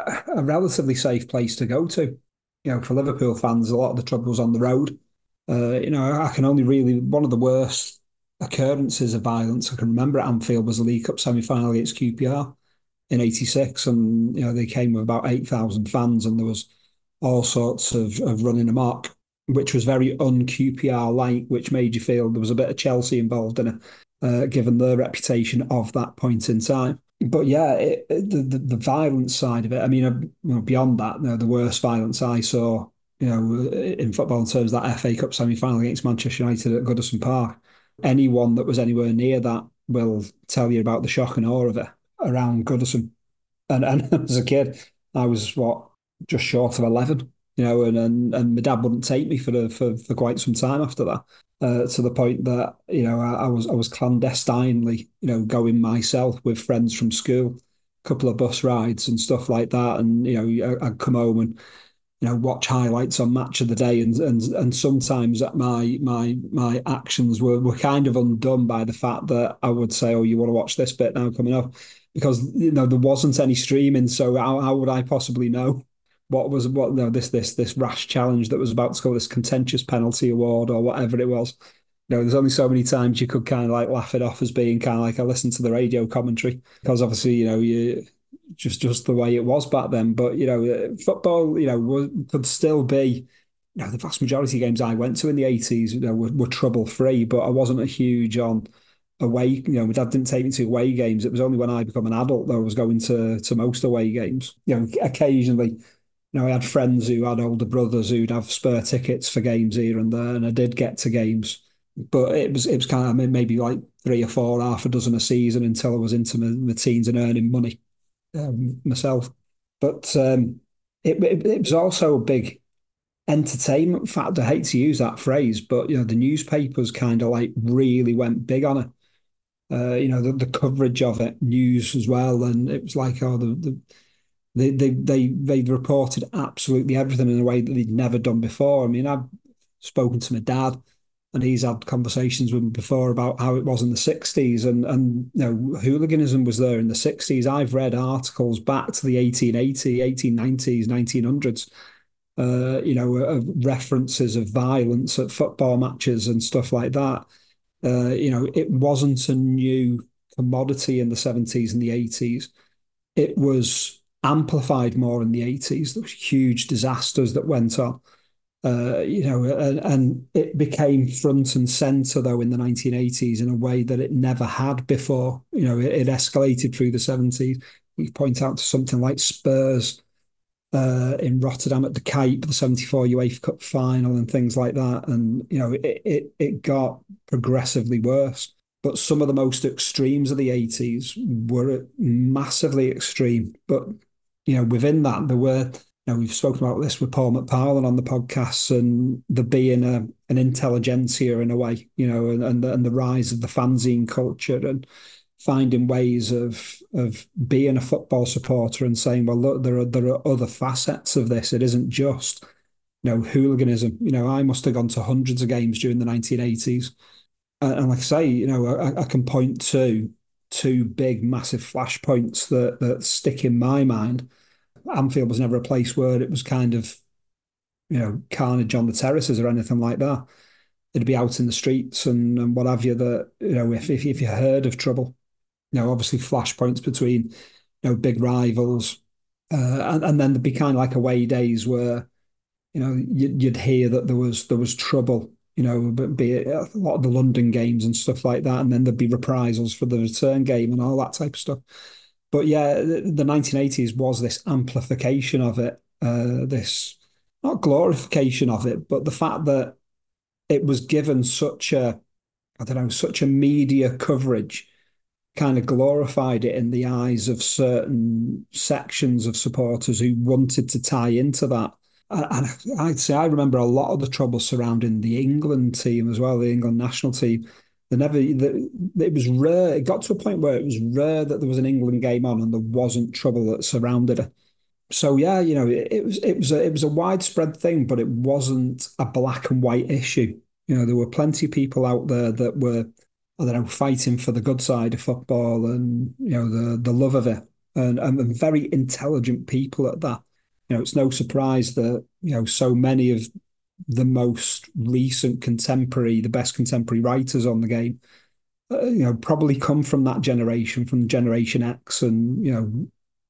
a relatively safe place to go to. You know, for Liverpool fans, a lot of the trouble was on the road. Uh, you know, I can only really, one of the worst occurrences of violence I can remember at Anfield was the League Cup semi-final against Q P R in eighty-six, and you know they came with about eight thousand fans, and there was all sorts of, of running amok, which was very un-Q P R-like, which made you feel there was a bit of Chelsea involved in it, uh, given their reputation of that point in time. But yeah, it, it, the, the the violence side of it, I mean, uh, you know, beyond that, you know, the worst violence I saw, you know, in football in terms of that F A Cup semi-final against Manchester United at Goodison Park, anyone that was anywhere near that will tell you about the shock and awe of it around Goodison. And and as a kid, I was what just short of eleven, you know, and and, and my dad wouldn't take me for the, for for quite some time after that, uh, to the point that you know I, I was I was clandestinely, you know, going myself with friends from school, a couple of bus rides and stuff like that, and you know I'd come home and you know watch highlights on Match of the Day, and and and sometimes my my my actions were were kind of undone by the fact that I would say, oh, you want to watch this bit now coming up. Because you know there wasn't any streaming, so how, how would I possibly know what was what? You know, this this this rash challenge that was about to go, this contentious penalty award or whatever it was. You know, there's only so many times you could kind of like laugh it off as being kind of like I listened to the radio commentary, because obviously you know you just just the way it was back then. But you know, football, you know, was, could still be. You know, the vast majority of games I went to in the eighties, you know, were, were trouble free, but I wasn't a huge on away. You know, my dad didn't take me to away games. It was only when I became an adult that I was going to to most away games. You know, occasionally, you know, I had friends who had older brothers who'd have spare tickets for games here and there, and I did get to games. But it was it was kind of maybe like three or four, half a dozen a season until I was into my, my teens and earning money um, myself. But um, it, it it was also a big entertainment factor. I hate to use that phrase, but you know, the newspapers kind of like really went big on it. Uh, you know, the, the coverage of it, news as well, and it was like, oh, the, the they they they they reported absolutely everything in a way that they'd never done before. I mean, I've spoken to my dad, and he's had conversations with me before about how it was in the sixties, and and you know, hooliganism was there in the sixties. I've read articles back to the eighteen eighty, eighteen nineties, nineteen hundreds. Uh, you know, of references of violence at football matches and stuff like that. Uh, you know, it wasn't a new commodity in the seventies and the eighties. It was amplified more in the eighties. There was huge disasters that went on. Uh, you know, and, and it became front and centre, though, in the nineteen eighties in a way that it never had before. You know, it, it escalated through the seventies. We point out to something like Spurs uh, in Rotterdam at the Kuip, the seventy-four UEFA Cup final and things like that. And, you know, it, it, it got progressively worse. But some of the most extremes of the eighties were massively extreme. But, you know, within that, there were, you know, we've spoken about this with Paul McParlin on the podcast, and there being a, an intelligentsia in a way, you know, and, and, the, and the rise of the fanzine culture, and finding ways of of being a football supporter and saying, well, look, there are there are other facets of this. It isn't just, you know, hooliganism. You know, I must have gone to hundreds of games during the nineteen eighties. And, and like I say, you know, I, I can point to two big, massive flashpoints that, that stick in my mind. Anfield was never a place where it was kind of, you know, carnage on the terraces or anything like that. It'd be out in the streets and, and what have you, that, you know, if, if, if you heard of trouble, you know, obviously flashpoints between you know, big rivals. Uh, and, and then there'd be kind of like away days where, you know, you'd, you'd hear that there was there was trouble, you know, but be it a lot of the London games and stuff like that, and then there'd be reprisals for the return game and all that type of stuff. But yeah, the, the nineteen eighties was this amplification of it, uh, this not glorification of it, but the fact that it was given such a, I don't know, such a media coverage kind of glorified it in the eyes of certain sections of supporters who wanted to tie into that. And I'd say I remember a lot of the trouble surrounding the England team as well, the England national team. They never, the, it was rare. It got to a point where it was rare that there was an England game on and there wasn't trouble that surrounded it. So yeah, you know, it, it was it was a, it was a widespread thing, but it wasn't a black and white issue. You know, there were plenty of people out there that were, I don't know, fighting for the good side of football and, you know, the the love of it, and and very intelligent people at that. You know, it's no surprise that, you know, so many of the most recent contemporary, the best contemporary writers on the game, uh, you know, probably come from that generation, from Generation X, and you know,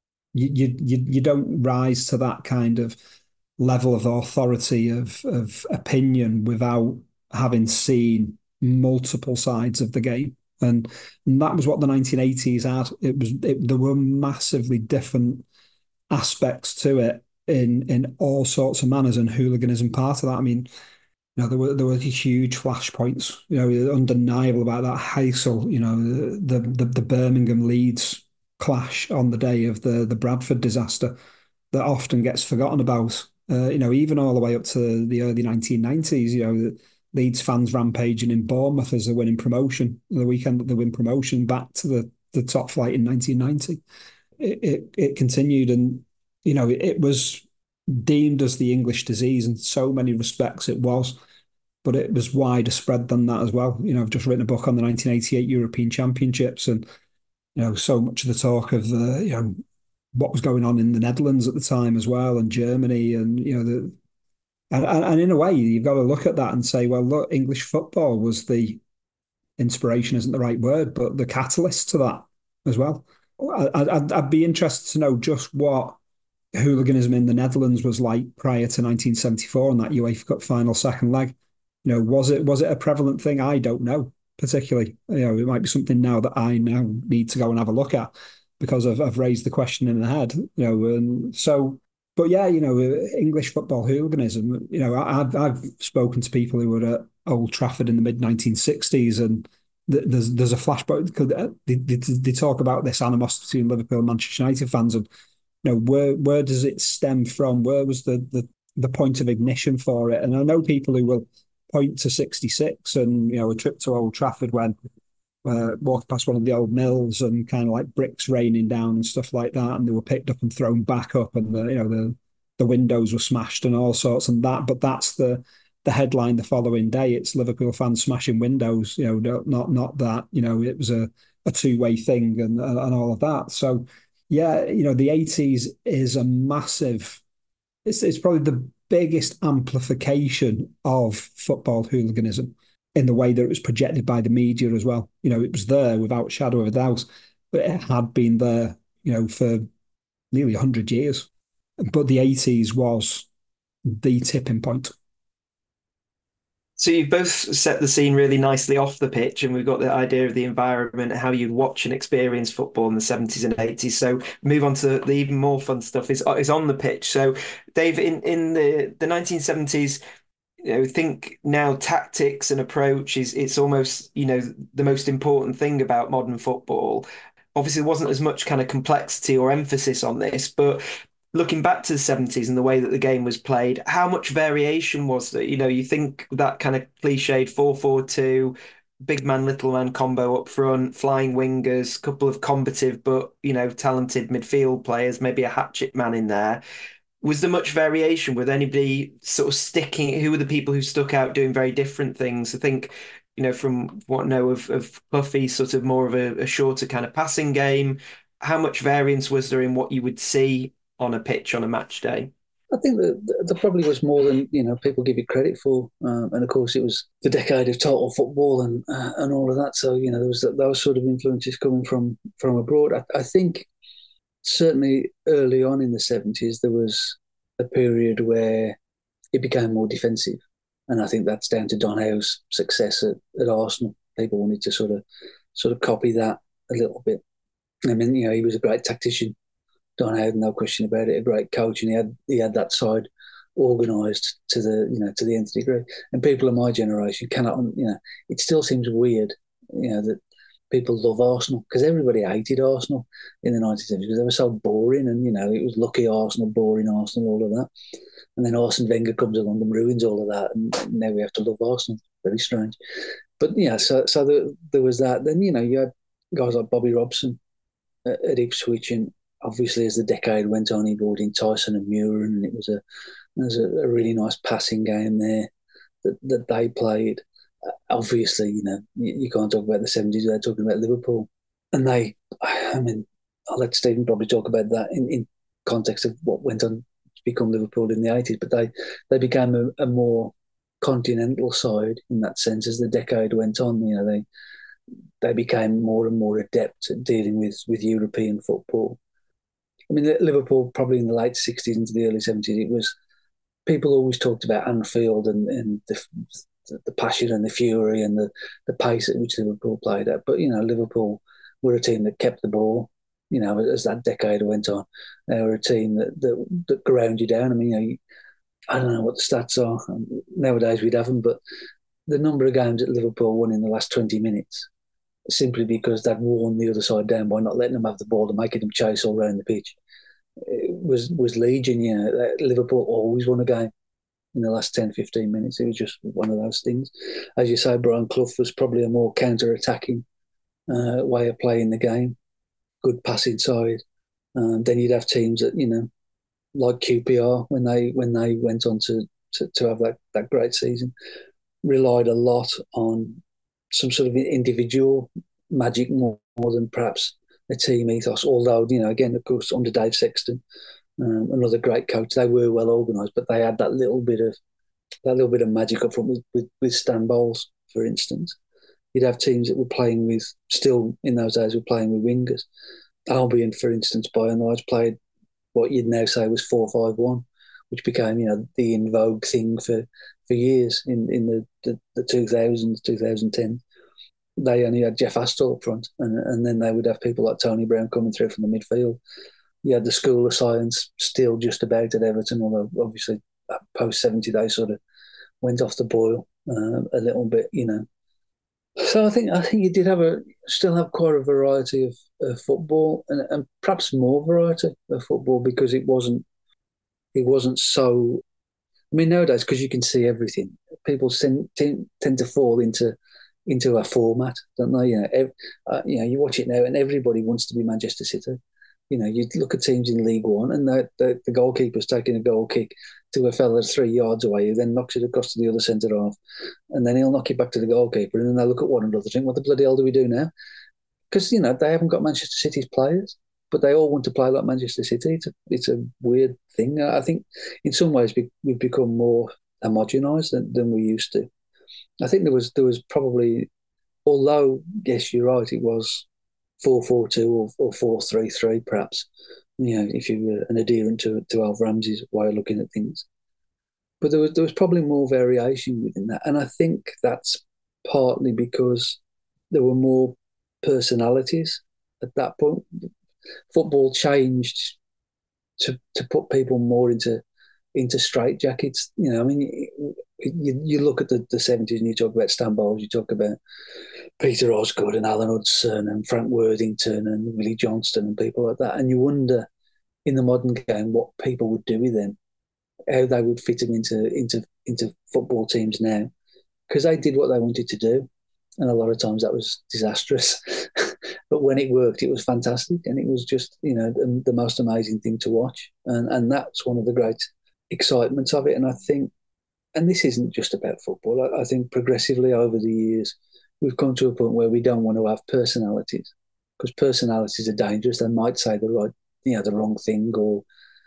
you you you don't rise to that kind of level of authority of of opinion without having seen multiple sides of the game, and, and that was what the nineteen eighties had. It was it, there were massively different aspects to it in in all sorts of manners, and hooliganism part of that. I mean, you know, there were there were huge flashpoints. You know, undeniable about that. Heysel, you know, the the the Birmingham Leeds clash on the day of the the Bradford disaster that often gets forgotten about. Uh, you know, even all the way up to the early nineteen nineties. You know, Leeds fans rampaging in Bournemouth as they're winning promotion the weekend that they win promotion back to the the top flight in nineteen ninety. It it, it continued, and you know, it, it was deemed as the English disease in so many respects. It was, but it was wider spread than that as well. You know, I've just written a book on the nineteen eighty-eight European Championships, and you know, so much of the talk of the, you know, what was going on in the Netherlands at the time as well, and Germany, and you know, the and, and, and in a way, you've got to look at that and say, well, look, English football was the inspiration, isn't the right word, but the catalyst to that as well. I, I'd, I'd be interested to know just what hooliganism in the Netherlands was like prior to nineteen seventy-four and that UEFA Cup final second leg. You know, was it was it a prevalent thing? I don't know particularly. You know, it might be something now that I now need to go and have a look at because I've I've raised the question in the head. You know, and so, but yeah, you know, English football hooliganism. You know, I've I've spoken to people who were at Old Trafford in the mid nineteen sixties, and there's there's a flashback because they, they they talk about this animosity between Liverpool and Manchester United fans, and you know, where where does it stem from? Where was the the the point of ignition for it? And I know people who will point to sixty-six and, you know, a trip to Old Trafford when uh, walked past one of the old mills and kind of like bricks raining down and stuff like that, and they were picked up and thrown back up, and the, you know, the the windows were smashed and all sorts and that. But that's the the headline the following day. It's Liverpool fans smashing windows. You know, not not that. You know, it was a a two way thing and and all of that. So yeah, you know, the eighties is a massive. It's it's probably the biggest amplification of football hooliganism in the way that it was projected by the media as well. You know, it was there without shadow of a doubt, but it had been there, you know, for nearly one hundred years. But the eighties was the tipping point. So you've both set the scene really nicely off the pitch, and we've got the idea of the environment, how you'd watch and experience football in the seventies and eighties. So move on to the even more fun stuff is is on the pitch. So Dave, in, in the, the nineteen seventies, you know, think now tactics and approach is it's almost, you know, the most important thing about modern football. Obviously, there wasn't as much kind of complexity or emphasis on this, but looking back to the seventies and the way that the game was played, how much variation was there? You know, you think that kind of cliched four four two, big man, little man combo up front, flying wingers, couple of combative but, you know, talented midfield players, maybe a hatchet man in there. Was there much variation? Was anybody sort of sticking? Who were the people who stuck out doing very different things? I think, you know, from what I know of, of Puffy, sort of more of a, a shorter kind of passing game. How much variance was there in what you would see on a pitch on a match day? I think that there probably was more than, you know, people give it credit for, um, and of course it was the decade of total football and uh, and all of that. So you know there was those sort of influences coming from from abroad. I, I think certainly early on in the seventies, there was a period where it became more defensive. And I think that's down to Don Howe's success at, at Arsenal. People wanted to sort of sort of copy that a little bit. I mean, you know, he was a great tactician, Don Howe, no question about it, a great coach, and he had he had that side organised to the you know to the nth degree. And people of my generation cannot, you know, it still seems weird, you know, that people love Arsenal because everybody hated Arsenal in the nineteen seventies because they were so boring, and you know it was lucky Arsenal, boring Arsenal, all of that. And then Arsene Wenger comes along and ruins all of that, and now we have to love Arsenal. Very strange. But yeah, so so there, there was that. Then you know you had guys like Bobby Robson at, at Ipswich, and obviously as the decade went on, he brought in Tyson and Muir, and it was a there was a, a really nice passing game there that, that they played. Uh, obviously, you know you, you can't talk about the seventies without talking about Liverpool, and they. I mean, I'll let Stephen probably talk about that in, in context of what went on to become Liverpool in the eighties, but they they became a, a more continental side in that sense as the decade went on. You know, they they became more and more adept at dealing with with European football. I mean, Liverpool probably in the late sixties into the early seventies, it was people always talked about Anfield and, and the the passion and the fury and the, the pace at which Liverpool played at. But, you know, Liverpool were a team that kept the ball, you know, as that decade went on. They were a team that that, that ground you down. I mean, you know, you, I don't know what the stats are. Nowadays we'd have them, but the number of games that Liverpool won in the last twenty minutes, simply because they'd worn the other side down by not letting them have the ball and making them chase all around the pitch, it was was legion. You know, Liverpool always won a game in the last ten, fifteen minutes. It was just one of those things. As you say, Brian Clough was probably a more counter-attacking uh, way of playing the game, good passing side. Um, then you'd have teams that, you know, like Q P R, when they when they went on to, to, to have that, that great season, relied a lot on some sort of individual magic more, more than perhaps a team ethos. Although, you know, again, of course, under Dave Sexton, um, another great coach, they were well organised, but they had that little bit of that little bit of magic up front with, with, with Stan Bowles, for instance. You'd have teams that were playing with, still in those days, were playing with wingers. Albion, for instance, by and large, played what you'd now say was four five one, which became, you know, the in vogue thing for, for years in, in the, the, the two thousands, twenty ten. They only had Jeff Astor up front, and, and then they would have people like Tony Brown coming through from the midfield. You had the School of Science still just about at Everton, although obviously post seventy they sort of went off the boil uh, a little bit, you know. So I think I think you did have a still have quite a variety of, of football, and, and perhaps more variety of football because it wasn't it wasn't so. I mean, nowadays, because you can see everything, people tend, tend, tend to fall into into a format, don't they? You know, ev- uh, you know, you watch it now, and everybody wants to be Manchester City. You know, you look at teams in League One, and the, the, the goalkeeper's taking a goal kick to a fella three yards away, who then knocks it across to the other centre half, and then he'll knock it back to the goalkeeper, and then they look at one another and think, what the bloody hell do we do now? Because, you know, they haven't got Manchester City's players, but they all want to play like Manchester City. It's a, it's a weird thing. I think in some ways we, we've become more homogenised than, than we used to. I think there was there was probably, although, yes, you're right, it was four four two or, or four three three perhaps, you know, if you were an adherent to, to Alf Ramsey's way of looking at things. But there was, there was probably more variation within that. And I think that's partly because there were more personalities at that point. Football changed to to put people more into into straitjackets. You know, I mean, you, you look at the, the seventies and you talk about Stan Bowles, you talk about Peter Osgood and Alan Hudson and Frank Worthington and Willie Johnston and people like that. And you wonder in the modern game what people would do with them, how they would fit them into into into football teams now, because they did what they wanted to do, and a lot of times that was disastrous. But when it worked, it was fantastic, and it was just, you know, the, the most amazing thing to watch, and and that's one of the great excitements of it. And I think, and this isn't just about football, I, I think progressively over the years we've come to a point where we don't want to have personalities, because personalities are dangerous. They might say the right, you know, the wrong thing, or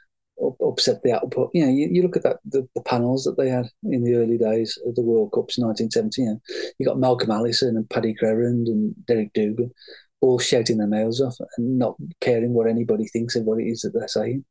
upset the output. You know, you, you look at that the, the panels that they had in the early days of the World Cups in nineteen seventy. You know, you got Malcolm Allison and Paddy Crerand and Derek Dougan. all shouting their mouths off and not caring what anybody thinks of what it is that they're saying.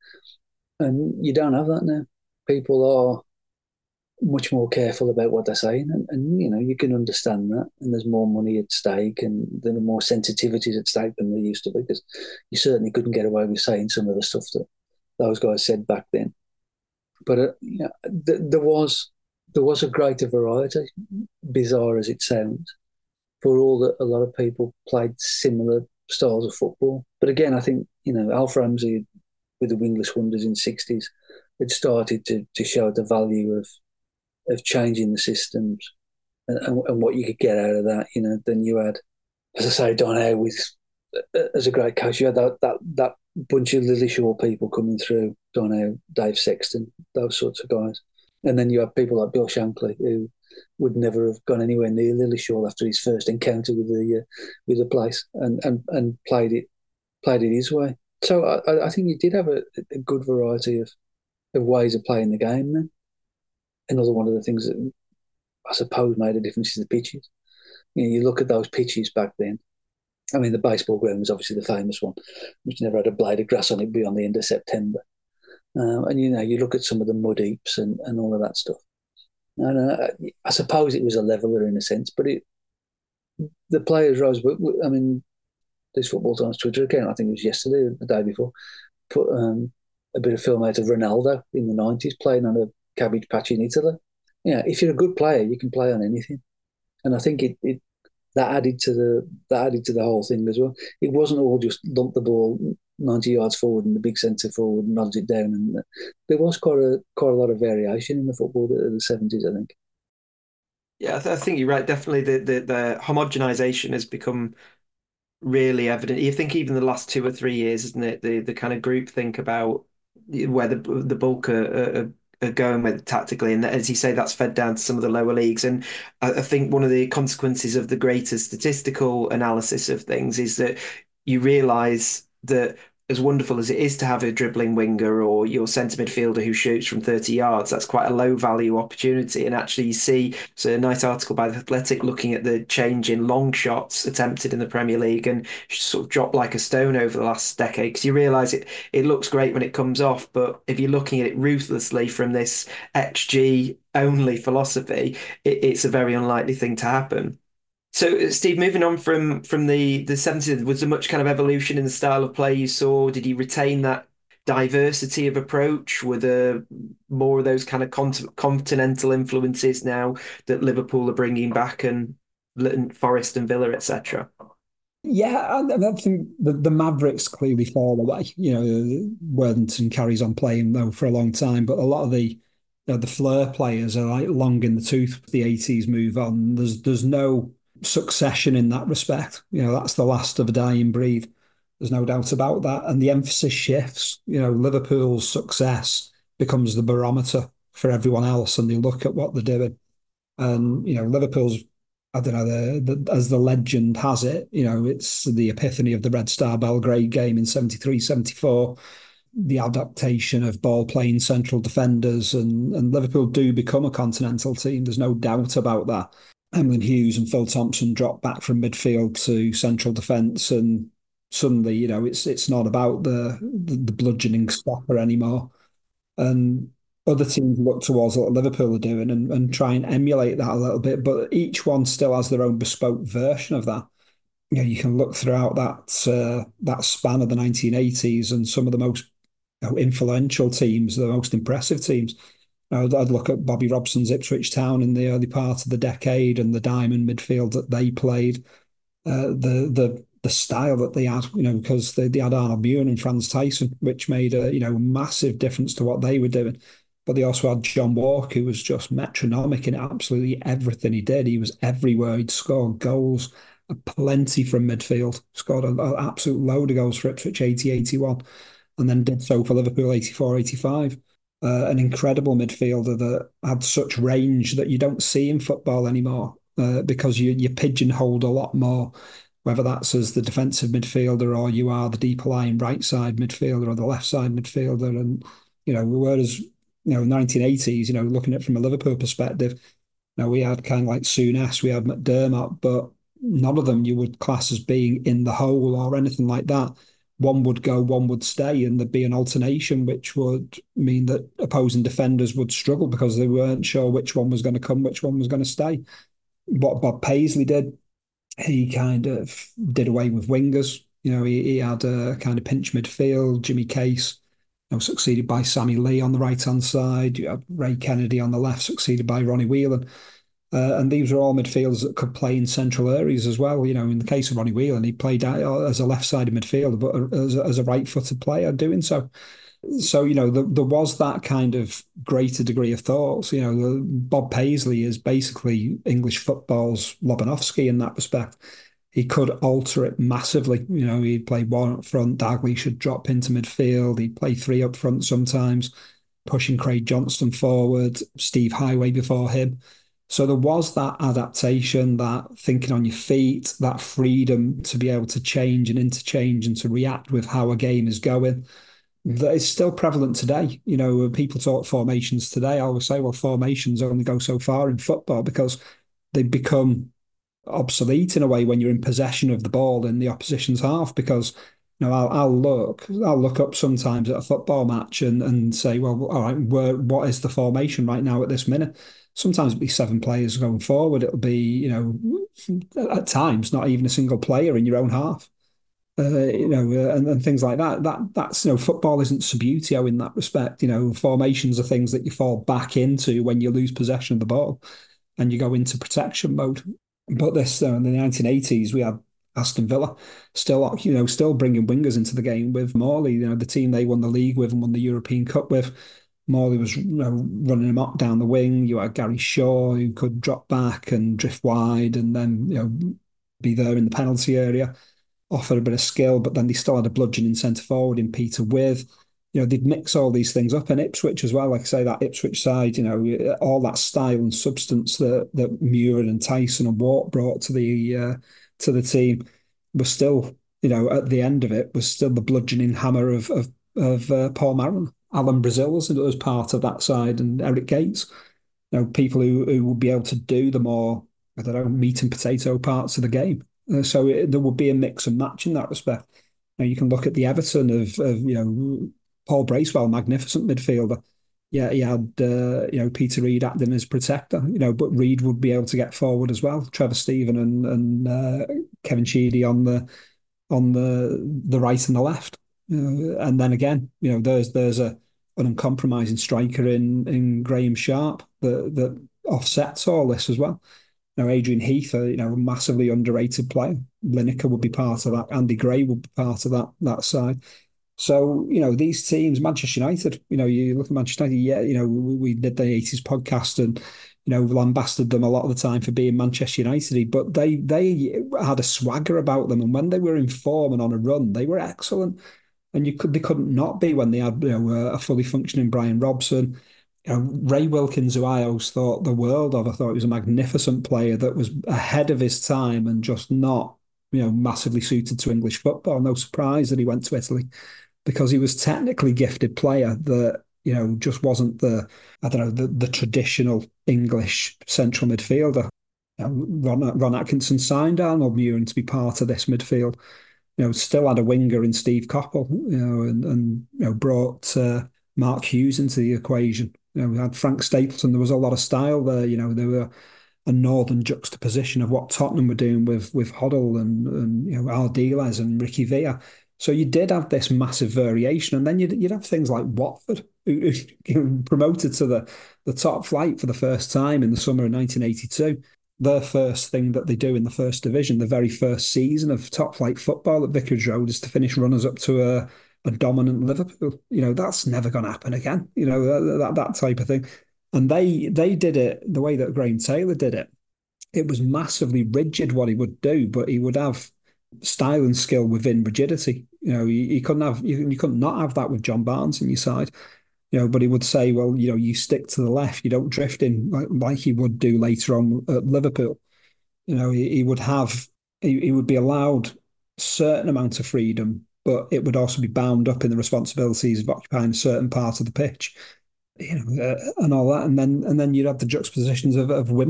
And you don't have that now. People are much more careful about what they're saying, and, and you know, you can understand that. And there's more money at stake, and there are more sensitivities at stake than there used to be, because you certainly couldn't get away with saying some of the stuff that those guys said back then. But uh, you know, th- there was there was a greater variety, bizarre as it sounds, for all that a lot of people played similar styles of football. But again, I think, you know, Alf Ramsey with the Wingless Wonders in the sixties had started to to show the value of of changing the systems and, and, and what you could get out of that. You know, then you had, as I say, Don Howe with as a great coach. You had that that that bunch of Lillishall people coming through, Don Howe, Dave Sexton, those sorts of guys. And then you have people like Bill Shankly, who would never have gone anywhere near Lillishall after his first encounter with the uh, with the place, and, and and played it played it his way. So I, I think you did have a, a good variety of, of ways of playing the game then. Another one of the things that I suppose made a difference is the pitches. You know, you look at those pitches back then. I mean, the baseball ground was obviously the famous one, which never had a blade of grass on it beyond the end of September. Um, and, you know, you look at some of the mud heaps and, and all of that stuff. And uh, I suppose it was a leveler in a sense, but it the players rose. But I mean, this Football Times Twitter account, I think it was yesterday or the day before, put um, a bit of film out of Ronaldo in the nineties playing on a cabbage patch in Italy. Yeah, if you're a good player, you can play on anything, and I think it, it that added to the that added to the whole thing as well. It wasn't all just dump the ball ninety yards forward and the big centre forward nods it down, and there was quite a quite a lot of variation in the football of the seventies, I think. Yeah, I, th- I think you're right. Definitely, the the, the homogenization has become really evident. You think even the last two or three years, isn't it? The the kind of group think about where the the bulk are, are, are going with tactically, and as you say, that's fed down to some of the lower leagues. And I, I think one of the consequences of the greater statistical analysis of things is that you realise that, as wonderful as it is to have a dribbling winger or your centre midfielder who shoots from thirty yards, that's quite a low value opportunity. And actually, you see, so a nice article by The Athletic looking at the change in long shots attempted in the Premier League, and sort of dropped like a stone over the last decade, because you realise it, it looks great when it comes off. But if you're looking at it ruthlessly from this X G only philosophy, it, it's a very unlikely thing to happen. So, Steve, moving on from from the the seventies, was there much kind of evolution in the style of play you saw? Did you retain that diversity of approach? Were there more of those kind of cont- continental influences now that Liverpool are bringing back, and Forest and Villa, et cetera? Yeah, I, I think the, the Mavericks clearly fall away. You know, Worthington carries on playing though for a long time, but a lot of the you know, the flair players are like long in the tooth. The eighties move on. There's there's no succession in that respect. You know, that's the last of a dying breed. There's no doubt about that. And the emphasis shifts. You know, Liverpool's success becomes the barometer for everyone else, and they look at what they're doing. And, you know, Liverpool's, I don't know, the, the, as the legend has it, you know, it's the epiphany of the Red Star Belgrade game in seventy-three, seventy-four, the adaptation of ball-playing central defenders, and, and Liverpool do become a continental team. There's no doubt about that. Emlyn Hughes and Phil Thompson drop back from midfield to central defence, and suddenly, you know, it's it's not about the the, the bludgeoning stopper anymore. And other teams look towards what Liverpool are doing and, and try and emulate that a little bit, but each one still has their own bespoke version of that. You know, you can look throughout that uh, that span of the nineteen eighties, and some of the most you know, influential teams, the most impressive teams. I'd, I'd look at Bobby Robson's Ipswich Town in the early part of the decade, and the diamond midfield that they played, uh, the the the style that they had, you know, because they, they had Arnold Muir and Franz Tyson, which made a you know massive difference to what they were doing. But they also had John Walk, who was just metronomic in absolutely everything he did. He was everywhere. He'd scored goals, plenty from midfield. Scored an absolute load of goals for Ipswich eighty, eighty-one, and then did so for Liverpool eighty-four, eighty-five. Uh, an incredible midfielder that had such range that you don't see in football anymore uh, because you, you pigeonholed a lot more, whether that's as the defensive midfielder or you are the deeper lying right side midfielder or the left side midfielder. And, you know, whereas, you know, nineteen eighties, you know, looking at it from a Liverpool perspective, you know, we had kind of like Souness, we had McDermott, but none of them you would class as being in the hole or anything like that. One would go, one would stay, and there'd be an alternation, which would mean that opposing defenders would struggle because they weren't sure which one was going to come, which one was going to stay. What Bob Paisley did, he kind of did away with wingers. You know, he, he had a kind of pinch midfield, Jimmy Case, you know, succeeded by Sammy Lee on the right-hand side. You had Ray Kennedy on the left, succeeded by Ronnie Whelan. Uh, and these were all midfielders that could play in central areas as well. You know, in the case of Ronnie Whelan, he played as a left-sided midfielder, but as a, as a right-footed player doing so. So, you know, the, there was that kind of greater degree of thoughts. You know, the, Bob Paisley is basically English football's Lobanovsky in that respect. He could alter it massively. You know, he'd play one up front, Dagley should drop into midfield, he'd play three up front sometimes, pushing Craig Johnston forward, Steve Highway before him. So there was that adaptation, that thinking on your feet, that freedom to be able to change and interchange and to react with how a game is going. That is still prevalent today. You know, when people talk formations today, I always say, well, formations only go so far in football because they become obsolete in a way when you're in possession of the ball in the opposition's half. Because, you know, I'll, I'll look, I'll look up sometimes at a football match and, and say, well, all right, where, what is the formation right now at this minute? Sometimes it'll be seven players going forward. It'll be, you know, at times not even a single player in your own half. Uh, you know, uh, and, and things like that. That that's you know, football isn't Subbuteo in that respect. You know, formations are things that you fall back into when you lose possession of the ball, and you go into protection mode. But this uh, in the nineteen eighties, we had Aston Villa still, you know, still bringing wingers into the game with Morley. You know, the team they won the league with and won the European Cup with. Morley was, you know, running him up down the wing. You had Gary Shaw who could drop back and drift wide, and then you know be there in the penalty area. Offered a bit of skill, but then they still had a bludgeoning centre forward in Peter With. You know, they'd mix all these things up, and Ipswich as well. Like I say, that Ipswich side, you know, all that style and substance that that Muir and Tyson and Watt brought to the uh, to the team was still, you know, at the end of it was still the bludgeoning hammer of of, of uh, Paul Marron. Alan Brazil was, was part of that side, and Eric Gates. You know, people who who would be able to do the more, I don't know, meat and potato parts of the game. Uh, so it, there would be a mix and match in that respect. Now you can look at the Everton of, of you know, Paul Bracewell, magnificent midfielder. Yeah, he had uh, you know, Peter Reid acting as protector. You know, but Reid would be able to get forward as well. Trevor Stephen and and uh, Kevin Sheedy on the on the the right and the left. Uh, and then again, you know, there's there's a an uncompromising striker in in Graham Sharp that that offsets all this as well. Now, Adrian Heath, you know, a massively underrated player. Lineker would be part of that. Andy Gray would be part of that that side. So, you know, these teams, Manchester United, you know, you look at Manchester United, yeah, you know, we, we did the eighties podcast and, you know, lambasted them a lot of the time for being Manchester United, but they they had a swagger about them. And when they were in form and on a run, they were excellent. And you could they couldn't not be when they had, you know, a fully functioning Brian Robson. You know, Ray Wilkins, who I always thought the world of, I thought he was a magnificent player that was ahead of his time and just not, you know, massively suited to English football. No surprise that he went to Italy because he was technically gifted player that, you know, just wasn't the, I don't know, the, the traditional English central midfielder. You know, Ron, Ron Atkinson signed Arnold Muir to be part of this midfield. You know, still had a winger in Steve Coppell, you know, and, and you know, brought uh, Mark Hughes into the equation. You know, we had Frank Stapleton. There was a lot of style there. You know, there were a northern juxtaposition of what Tottenham were doing with with Hoddle and, and you know, Ardiles and Ricky Villa. So you did have this massive variation, and then you'd, you'd have things like Watford, who, who promoted to the, the top flight for the first time in the summer of nineteen eighty-two. Their first thing that they do in the first division, the very first season of top flight football at Vicarage Road, is to finish runners up to a a dominant Liverpool. You know, that's never going to happen again. You know, that, that that type of thing. And they they did it the way that Graham Taylor did it. It was massively rigid what he would do, but he would have style and skill within rigidity. You know, you, you couldn't have you, you couldn't not have that with John Barnes on your side. You know, but he would say, well, you know, you stick to the left, you don't drift in like, like he would do later on at Liverpool. You know, he, he would have he, he would be allowed a certain amount of freedom, but it would also be bound up in the responsibilities of occupying a certain part of the pitch, you know, uh, and all that. And then and then you'd have the juxtapositions of, of Wimbledon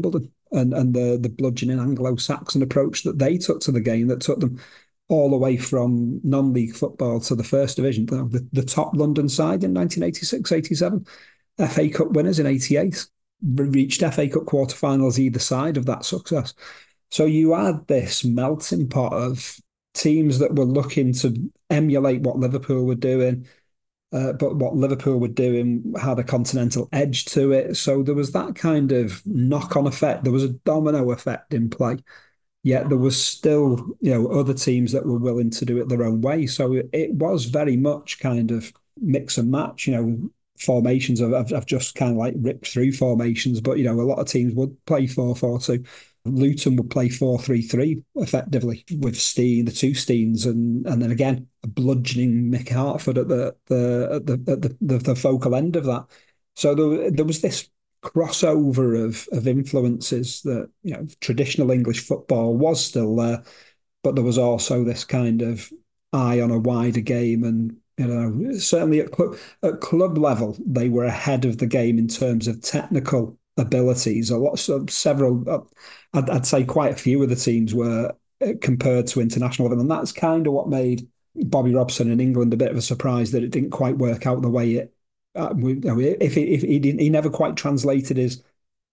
and, and the, the bludgeoning Anglo-Saxon approach that they took to the game that took them all the way from non-league football to the first division, the, the top London side in nineteen eighty-six eighty-seven, F A Cup winners in eighty-eight, reached F A Cup quarterfinals either side of that success. So you had this melting pot of teams that were looking to emulate what Liverpool were doing, uh, but what Liverpool were doing had a continental edge to it. So there was that kind of knock-on effect. There was a domino effect in play. Yet there was still, you know, other teams that were willing to do it their own way. So it, it was very much kind of mix and match, you know, formations. I've, I've just kind of like ripped through formations, but, you know, a lot of teams would play four four two. Luton would play four three three effectively with Steen, the two Steens, and and then again, a bludgeoning Mick Hartford at the the at the, at the, the, the focal end of that. So there, there was this crossover of of influences that, you know, traditional English football was still there, but there was also this kind of eye on a wider game, and, you know, certainly at club at club level they were ahead of the game in terms of technical abilities. A lot of several, I'd, I'd say quite a few of the teams were compared to international level, and that's kind of what made Bobby Robson in England a bit of a surprise, that it didn't quite work out the way it. Uh, we, if, he, if he didn't, he never quite translated his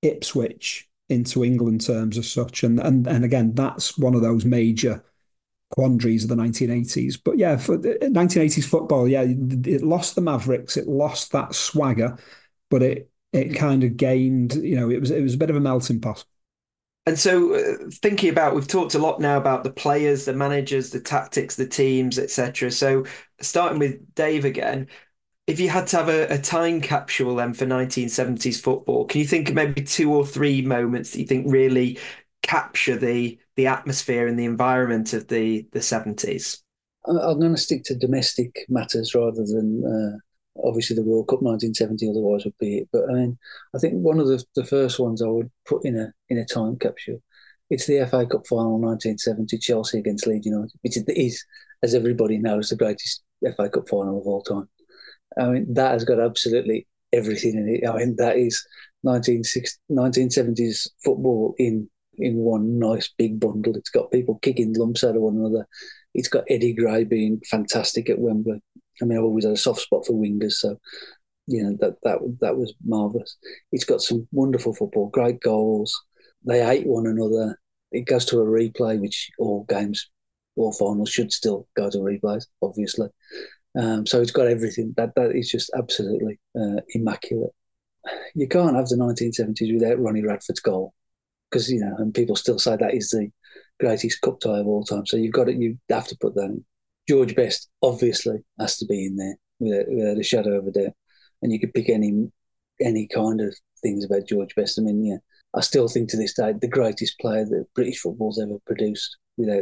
Ipswich into England terms as such, and and and again, that's one of those major quandaries of the nineteen eighties. But yeah, for the nineteen eighties football, yeah, it lost the Mavericks, it lost that swagger, but it it kind of gained. You know, it was it was a bit of a melting pot. And so, uh, thinking about, we've talked a lot now about the players, the managers, the tactics, the teams, et cetera. So, starting with Dave again. If you had to have a, a time capsule then for nineteen seventies football, can you think of maybe two or three moments that you think really capture the the atmosphere and the environment of the, the seventies? I'm going to stick to domestic matters rather than uh, obviously the World Cup nineteen seventy, otherwise would be it. But I mean, I think one of the, the first ones I would put in a in a time capsule, it's the F A Cup final nineteen seventy, Chelsea against Leeds United, which is, as everybody knows, the greatest F A Cup final of all time. I mean, that has got absolutely everything in it. I mean, that is nineteen seventies football in in one nice big bundle. It's got people kicking lumps out of one another. It's got Eddie Gray being fantastic at Wembley. I mean, I've always had a soft spot for wingers, so, you know, that that that was marvellous. It's got some wonderful football, great goals. They hate one another. It goes to a replay, which all games, all finals should still go to replays, obviously. Um, so it's got everything. That that is just absolutely uh, immaculate. You can't have the nineteen seventies without Ronnie Radford's goal, because, you know, and people still say that is the greatest cup tie of all time. So you've got it. You have to put that in. George Best obviously has to be in there without, without a shadow of a doubt. And you could pick any any kind of things about George Best. I mean, yeah, I still think to this day the greatest player that British football's ever produced. Without,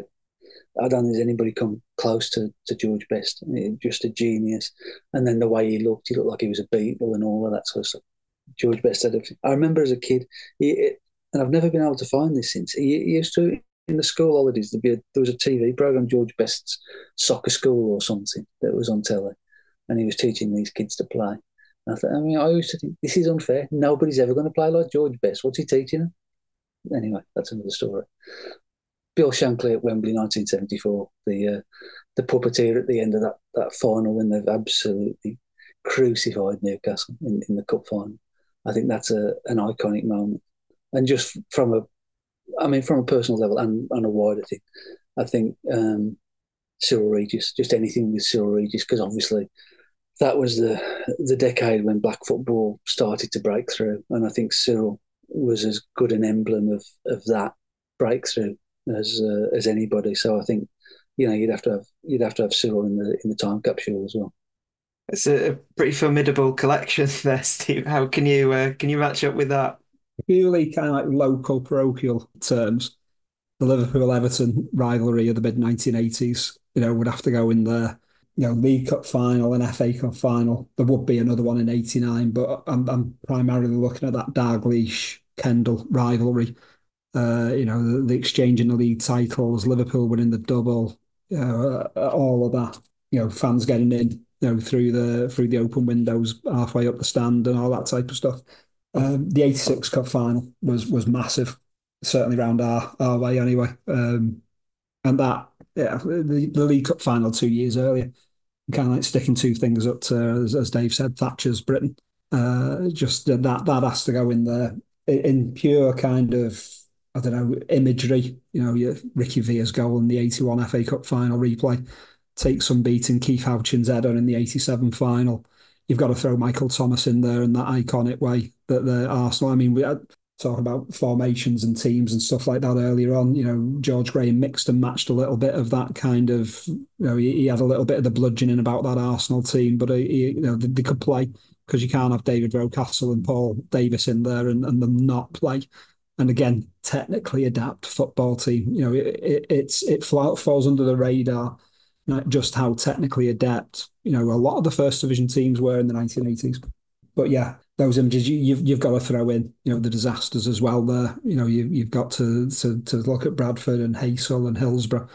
I don't think there's anybody come close to, to George Best. I mean, just a genius. And then the way he looked, he looked like he was a Beatle and all of that sort of stuff. George Best had everything. I remember as a kid, he, and I've never been able to find this since, he, he used to, in the school holidays, there'd be a, there was a T V programme, George Best's Soccer School or something, that was on telly. And he was teaching these kids to play. And I thought, I mean, I used to think, this is unfair. Nobody's ever going to play like George Best. What's he teaching them? Anyway, that's another story. Bill Shankly at Wembley, nineteen seventy-four, the uh, the puppeteer at the end of that, that final when they've absolutely crucified Newcastle in, in the cup final. I think that's a an iconic moment. And just from a, I mean, from a personal level and on a wider thing, I think um, Cyril Regis, just anything with Cyril Regis, because obviously that was the the decade when black football started to break through. And I think Cyril was as good an emblem of, of that breakthrough as uh, as anybody. So I think, you know, you'd have to have you'd have to have Cyril in the in the time capsule as well. It's a pretty formidable collection there, Steve. How can you uh, can you match up with that? Purely kind of like local parochial terms, the Liverpool-Everton rivalry of the mid nineteen eighties, you know, would have to go in there. You know, League Cup final and F A Cup final. There would be another one in eighty-nine, but I'm I'm primarily looking at that Dalglish Kendall rivalry. Uh, you know, the, the exchange in the league titles, Liverpool winning the double, you know, uh, all of that. You know, fans getting in, you know, through the through the open windows halfway up the stand and all that type of stuff. Um, the eighty-six Cup final was was massive. certainly round our, our way anyway. Um, and that, yeah, the, the League Cup final two years earlier, kind of like sticking two things up to, as, as Dave said, Thatcher's Britain. Uh, just that that has to go in there in pure kind of, I don't know, imagery. You know, your Ricky Villa's goal in the eighty-one F A Cup final replay takes some beating. Keith Houchin's header in the eighty-seven final. You've got to throw Michael Thomas in there in that iconic way that the Arsenal. I mean, we had talk about formations and teams and stuff like that earlier on. You know, George Graham mixed and matched a little bit of that kind of. You know, he, he had a little bit of the bludgeoning about that Arsenal team, but he, you know, they, they could play, because you can't have David Rocastle and Paul Davis in there and, and them not play. And again, technically adapt football team. You know, it, it it's it falls under the radar, not just how technically adept, you know, a lot of the first division teams were in the nineteen eighties. But yeah, those images you, you've you've got to throw in, you know, the disasters as well. There, you know, you you've got to to to look at Bradford and Haysel and Hillsborough,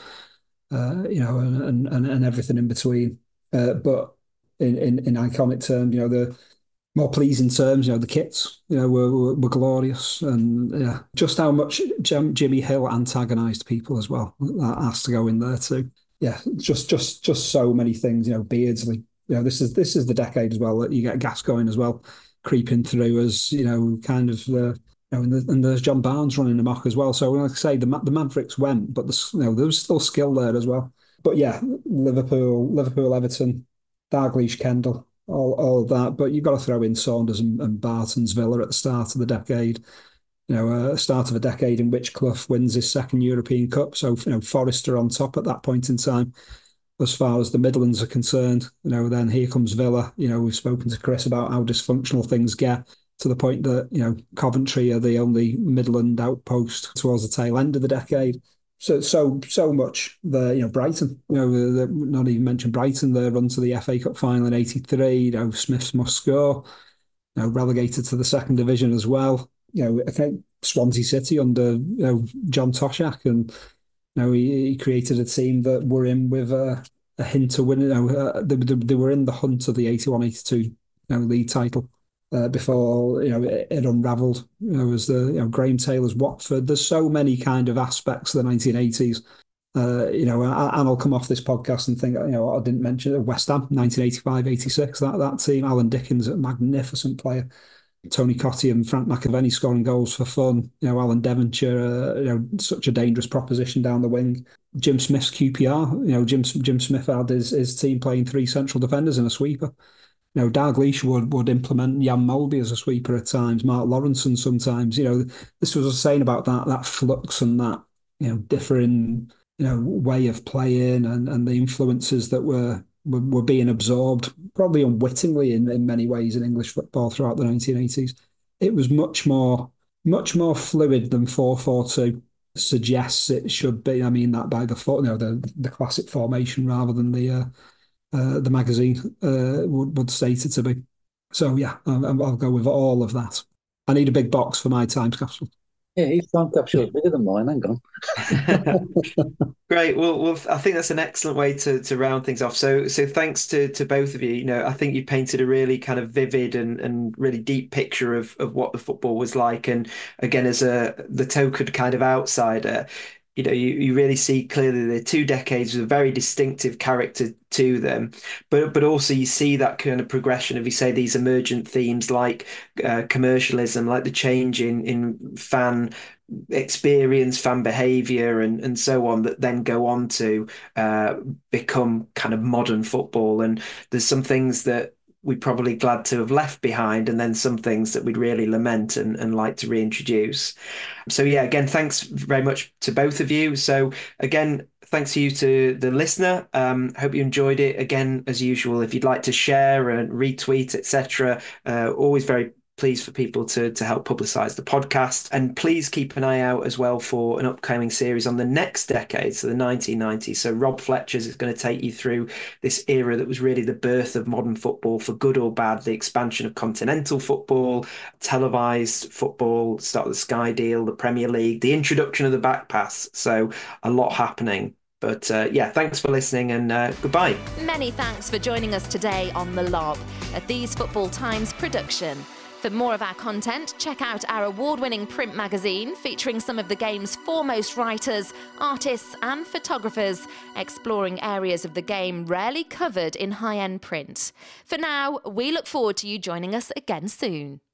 uh, you know, and and and everything in between. Uh, but in, in in iconic terms, you know, the more pleasing terms, you know, the kits, you know, were, were, were glorious. And yeah, just how much Jim, Jimmy Hill antagonised people as well. That has to go in there too. Yeah, just just just so many things, you know, Beardsley. You know, this is this is the decade as well that you get Gascoigne as well creeping through as, you know, kind of, uh, you know, and, the, and there's John Barnes running amok as well. So like I say, the the Mavericks went, but the, you know, there was still skill there as well. But yeah, Liverpool, Liverpool, Everton, Dalglish, Kendall, all, all of that. But you've got to throw in Saunders and, and Barton's Villa at the start of the decade. You know, uh, start of a decade in which Clough wins his second European Cup. So, you know, Forrester on top at that point in time, as far as the Midlands are concerned. You know, then here comes Villa. You know, we've spoken to Chris about how dysfunctional things get, to the point that, you know, Coventry are the only Midland outpost towards the tail end of the decade. So, so, so much there. You know, Brighton. You know, the, the, not even mention Brighton. Their run to the F A Cup final in eighty-three. You know, Smiths must score. You know, relegated to the second division as well. You know, I think Swansea City under, you know, John Toshak, and, you know, he, he created a team that were in with a, a hint to winning. You know, uh, they, they were in the hunt of the eighty-one eighty-two, you know, league title uh, before, you know, it, it unravelled. You know, as the, you know, Graham Taylor's Watford. There's so many kind of aspects of the nineteen eighties. Uh, you know, and I'll come off this podcast and think, you know, I didn't mention West Ham, nineteen eighty-five eighty-six. That that team, Alan Dickens, a magnificent player. Tony Cottee and Frank McAvenny scoring goals for fun. You know, Alan Devonshire, uh, you know, such a dangerous proposition down the wing. Jim Smith's Q P R. You know, Jim Jim Smith had his, his team playing three central defenders and a sweeper. You know, Dalglish would, would implement Jan Molby as a sweeper at times, Mark Lawrenson sometimes. You know, this was a saying about that that flux and that, you know, differing, you know, way of playing, and, and the influences that were were, were being absorbed, probably unwittingly in, in many ways, in English football throughout the nineteen eighties. It was much more much more fluid than four four two suggests it should be. I mean that by the you know the the classic formation rather than the uh, uh, the magazine uh, would, would state it to be. So yeah, I'll, I'll go with all of that. I need a big box for my time capsule. Yeah, his time capsule is bigger than mine. Hang on. Great. Well, well, I think that's an excellent way to to round things off. So, so thanks to to both of you. You know, I think you painted a really kind of vivid and and really deep picture of of what the football was like. And again, as a the token kind of outsider, you know, you, you really see clearly the two decades with a very distinctive character to them, but but also you see that kind of progression of, you say, these emergent themes like uh, commercialism, like the change in in fan experience, fan behavior, and and so on, that then go on to uh, become kind of modern football. And there's some things that we're probably glad to have left behind, and then some things that we'd really lament and, and like to reintroduce. So yeah, again, thanks very much to both of you. So again, thanks to you to the listener. Um, hope you enjoyed it. Again, as usual, if you'd like to share and retweet, et cetera, uh, always very pleased for people to to help publicise the podcast. And please keep an eye out as well for an upcoming series on the next decade, so the nineteen nineties. So Rob Fletcher's is going to take you through this era that was really the birth of modern football, for good or bad, the expansion of continental football, televised football, start of the Sky deal, the Premier League, the introduction of the back pass. So a lot happening. But uh, yeah, thanks for listening, and uh, goodbye. Many thanks for joining us today on The Lob, a These Football Times production. For more of our content, check out our award-winning print magazine featuring some of the game's foremost writers, artists and photographers, exploring areas of the game rarely covered in high-end print. For now, we look forward to you joining us again soon.